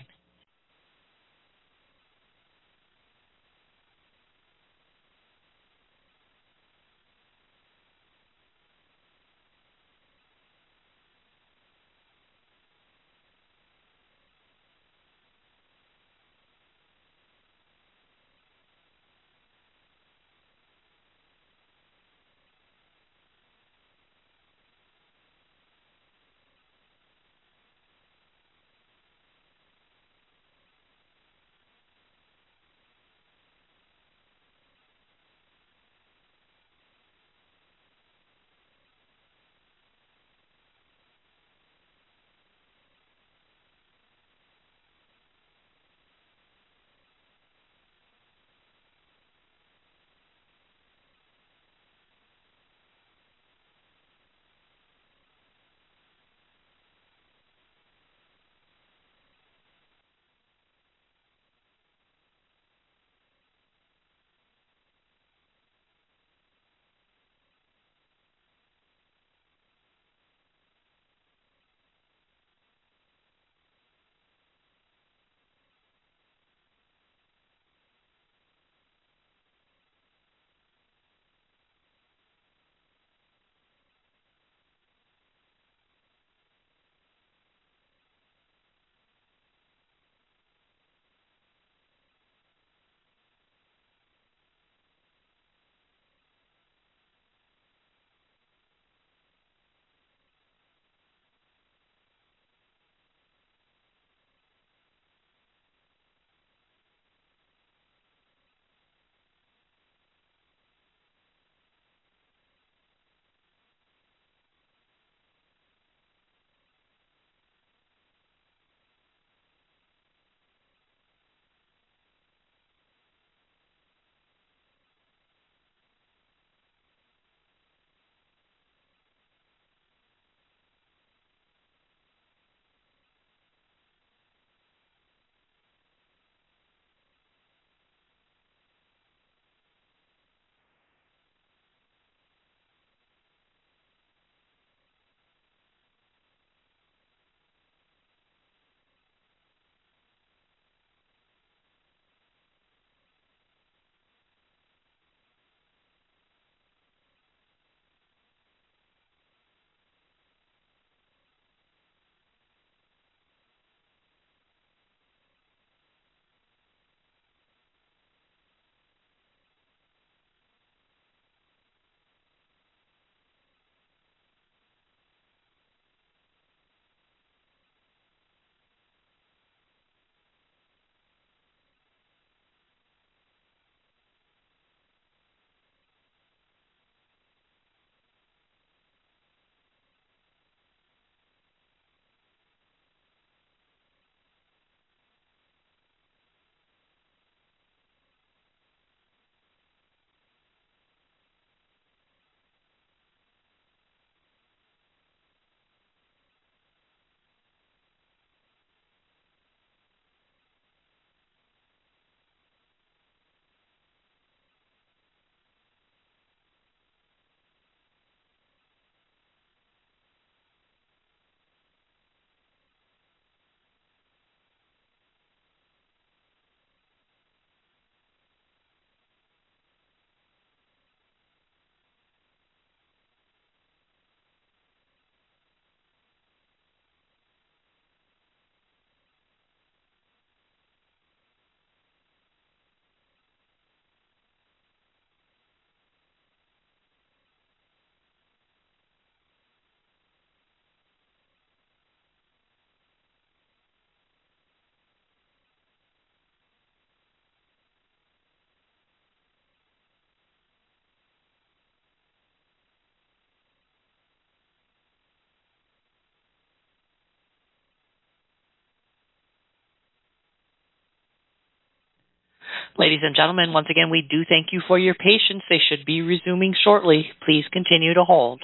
[SPEAKER 7] Ladies and gentlemen, once again, we do thank you for your patience. They should be resuming shortly. Please continue to hold.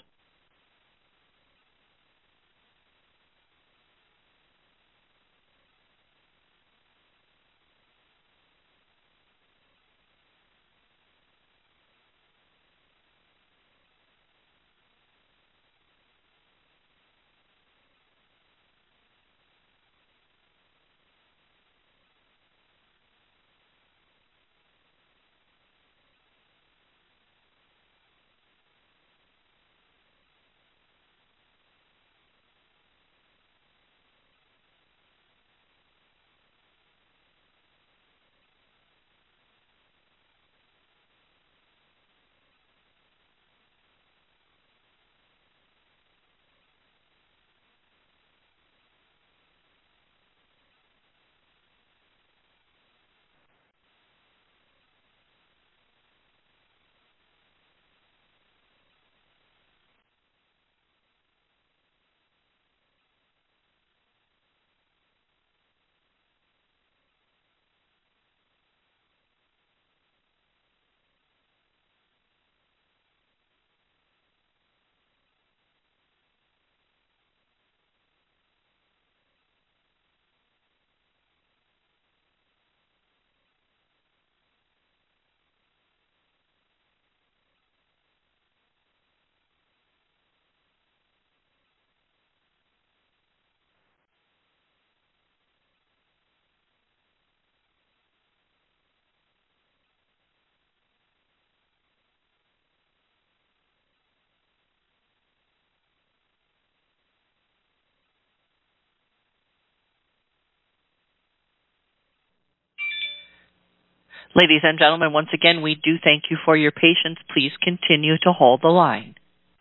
[SPEAKER 7] Ladies and gentlemen, once again, we do thank you for your patience. Please continue to hold the line.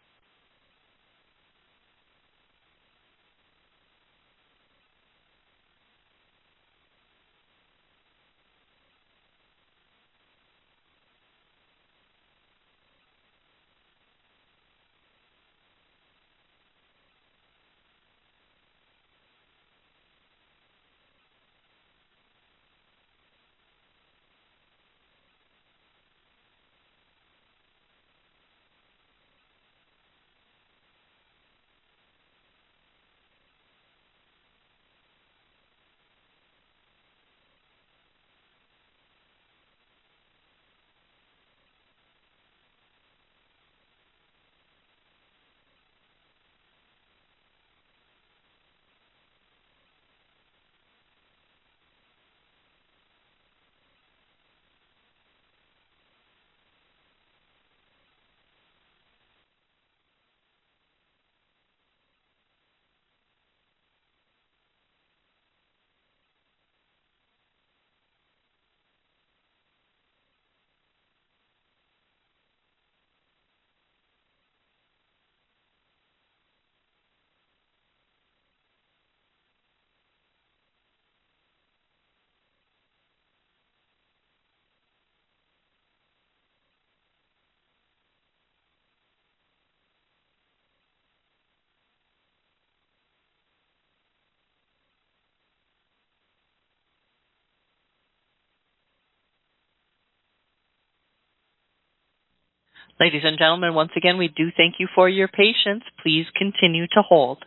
[SPEAKER 7] Ladies and gentlemen, once again, we do thank you for your patience. Please continue to hold.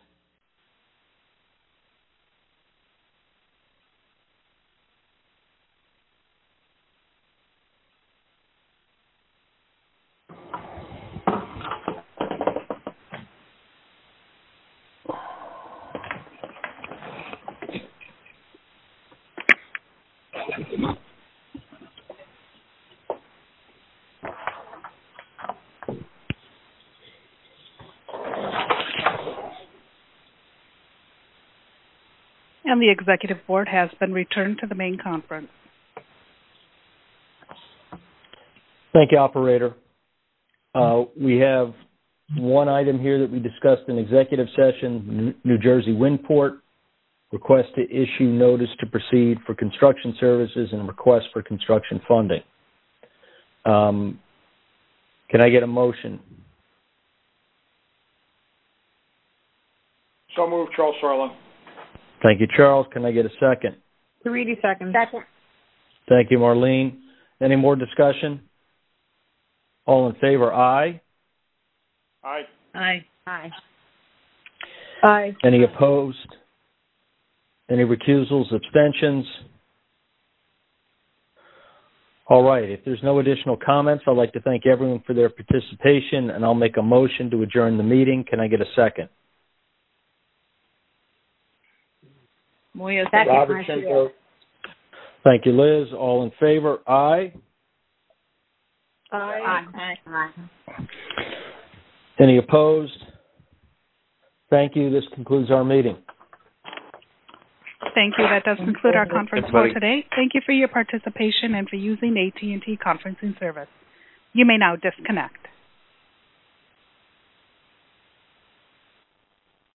[SPEAKER 8] And the executive board has been returned to the main conference.
[SPEAKER 2] Thank you, operator. We have one item here that we discussed in executive session, New Jersey Windport, request to issue notice to proceed for construction services and request for construction funding. Can I get a motion?
[SPEAKER 13] So moved, Charles Sarlo.
[SPEAKER 2] Thank you, Charles. Can I get a second?
[SPEAKER 10] Cerruti, second.
[SPEAKER 2] Thank you, Marlene. Any more discussion? All in favor, aye.
[SPEAKER 14] Aye.
[SPEAKER 18] Aye.
[SPEAKER 5] Aye. Aye.
[SPEAKER 2] Any opposed? Any recusals, abstentions? All right. If there's no additional comments, I'd like to thank everyone for their participation, and I'll make a motion to adjourn the meeting. Can I get a second?
[SPEAKER 18] Moya,
[SPEAKER 11] Robert Sento.
[SPEAKER 2] Thank you, Liz. All in favor? Aye.
[SPEAKER 5] Aye.
[SPEAKER 18] Aye.
[SPEAKER 2] Any opposed? Thank you. This concludes our meeting.
[SPEAKER 8] Thank you. That does conclude our conference call today. Thank you for your participation and for using AT&T conferencing service. You may now disconnect.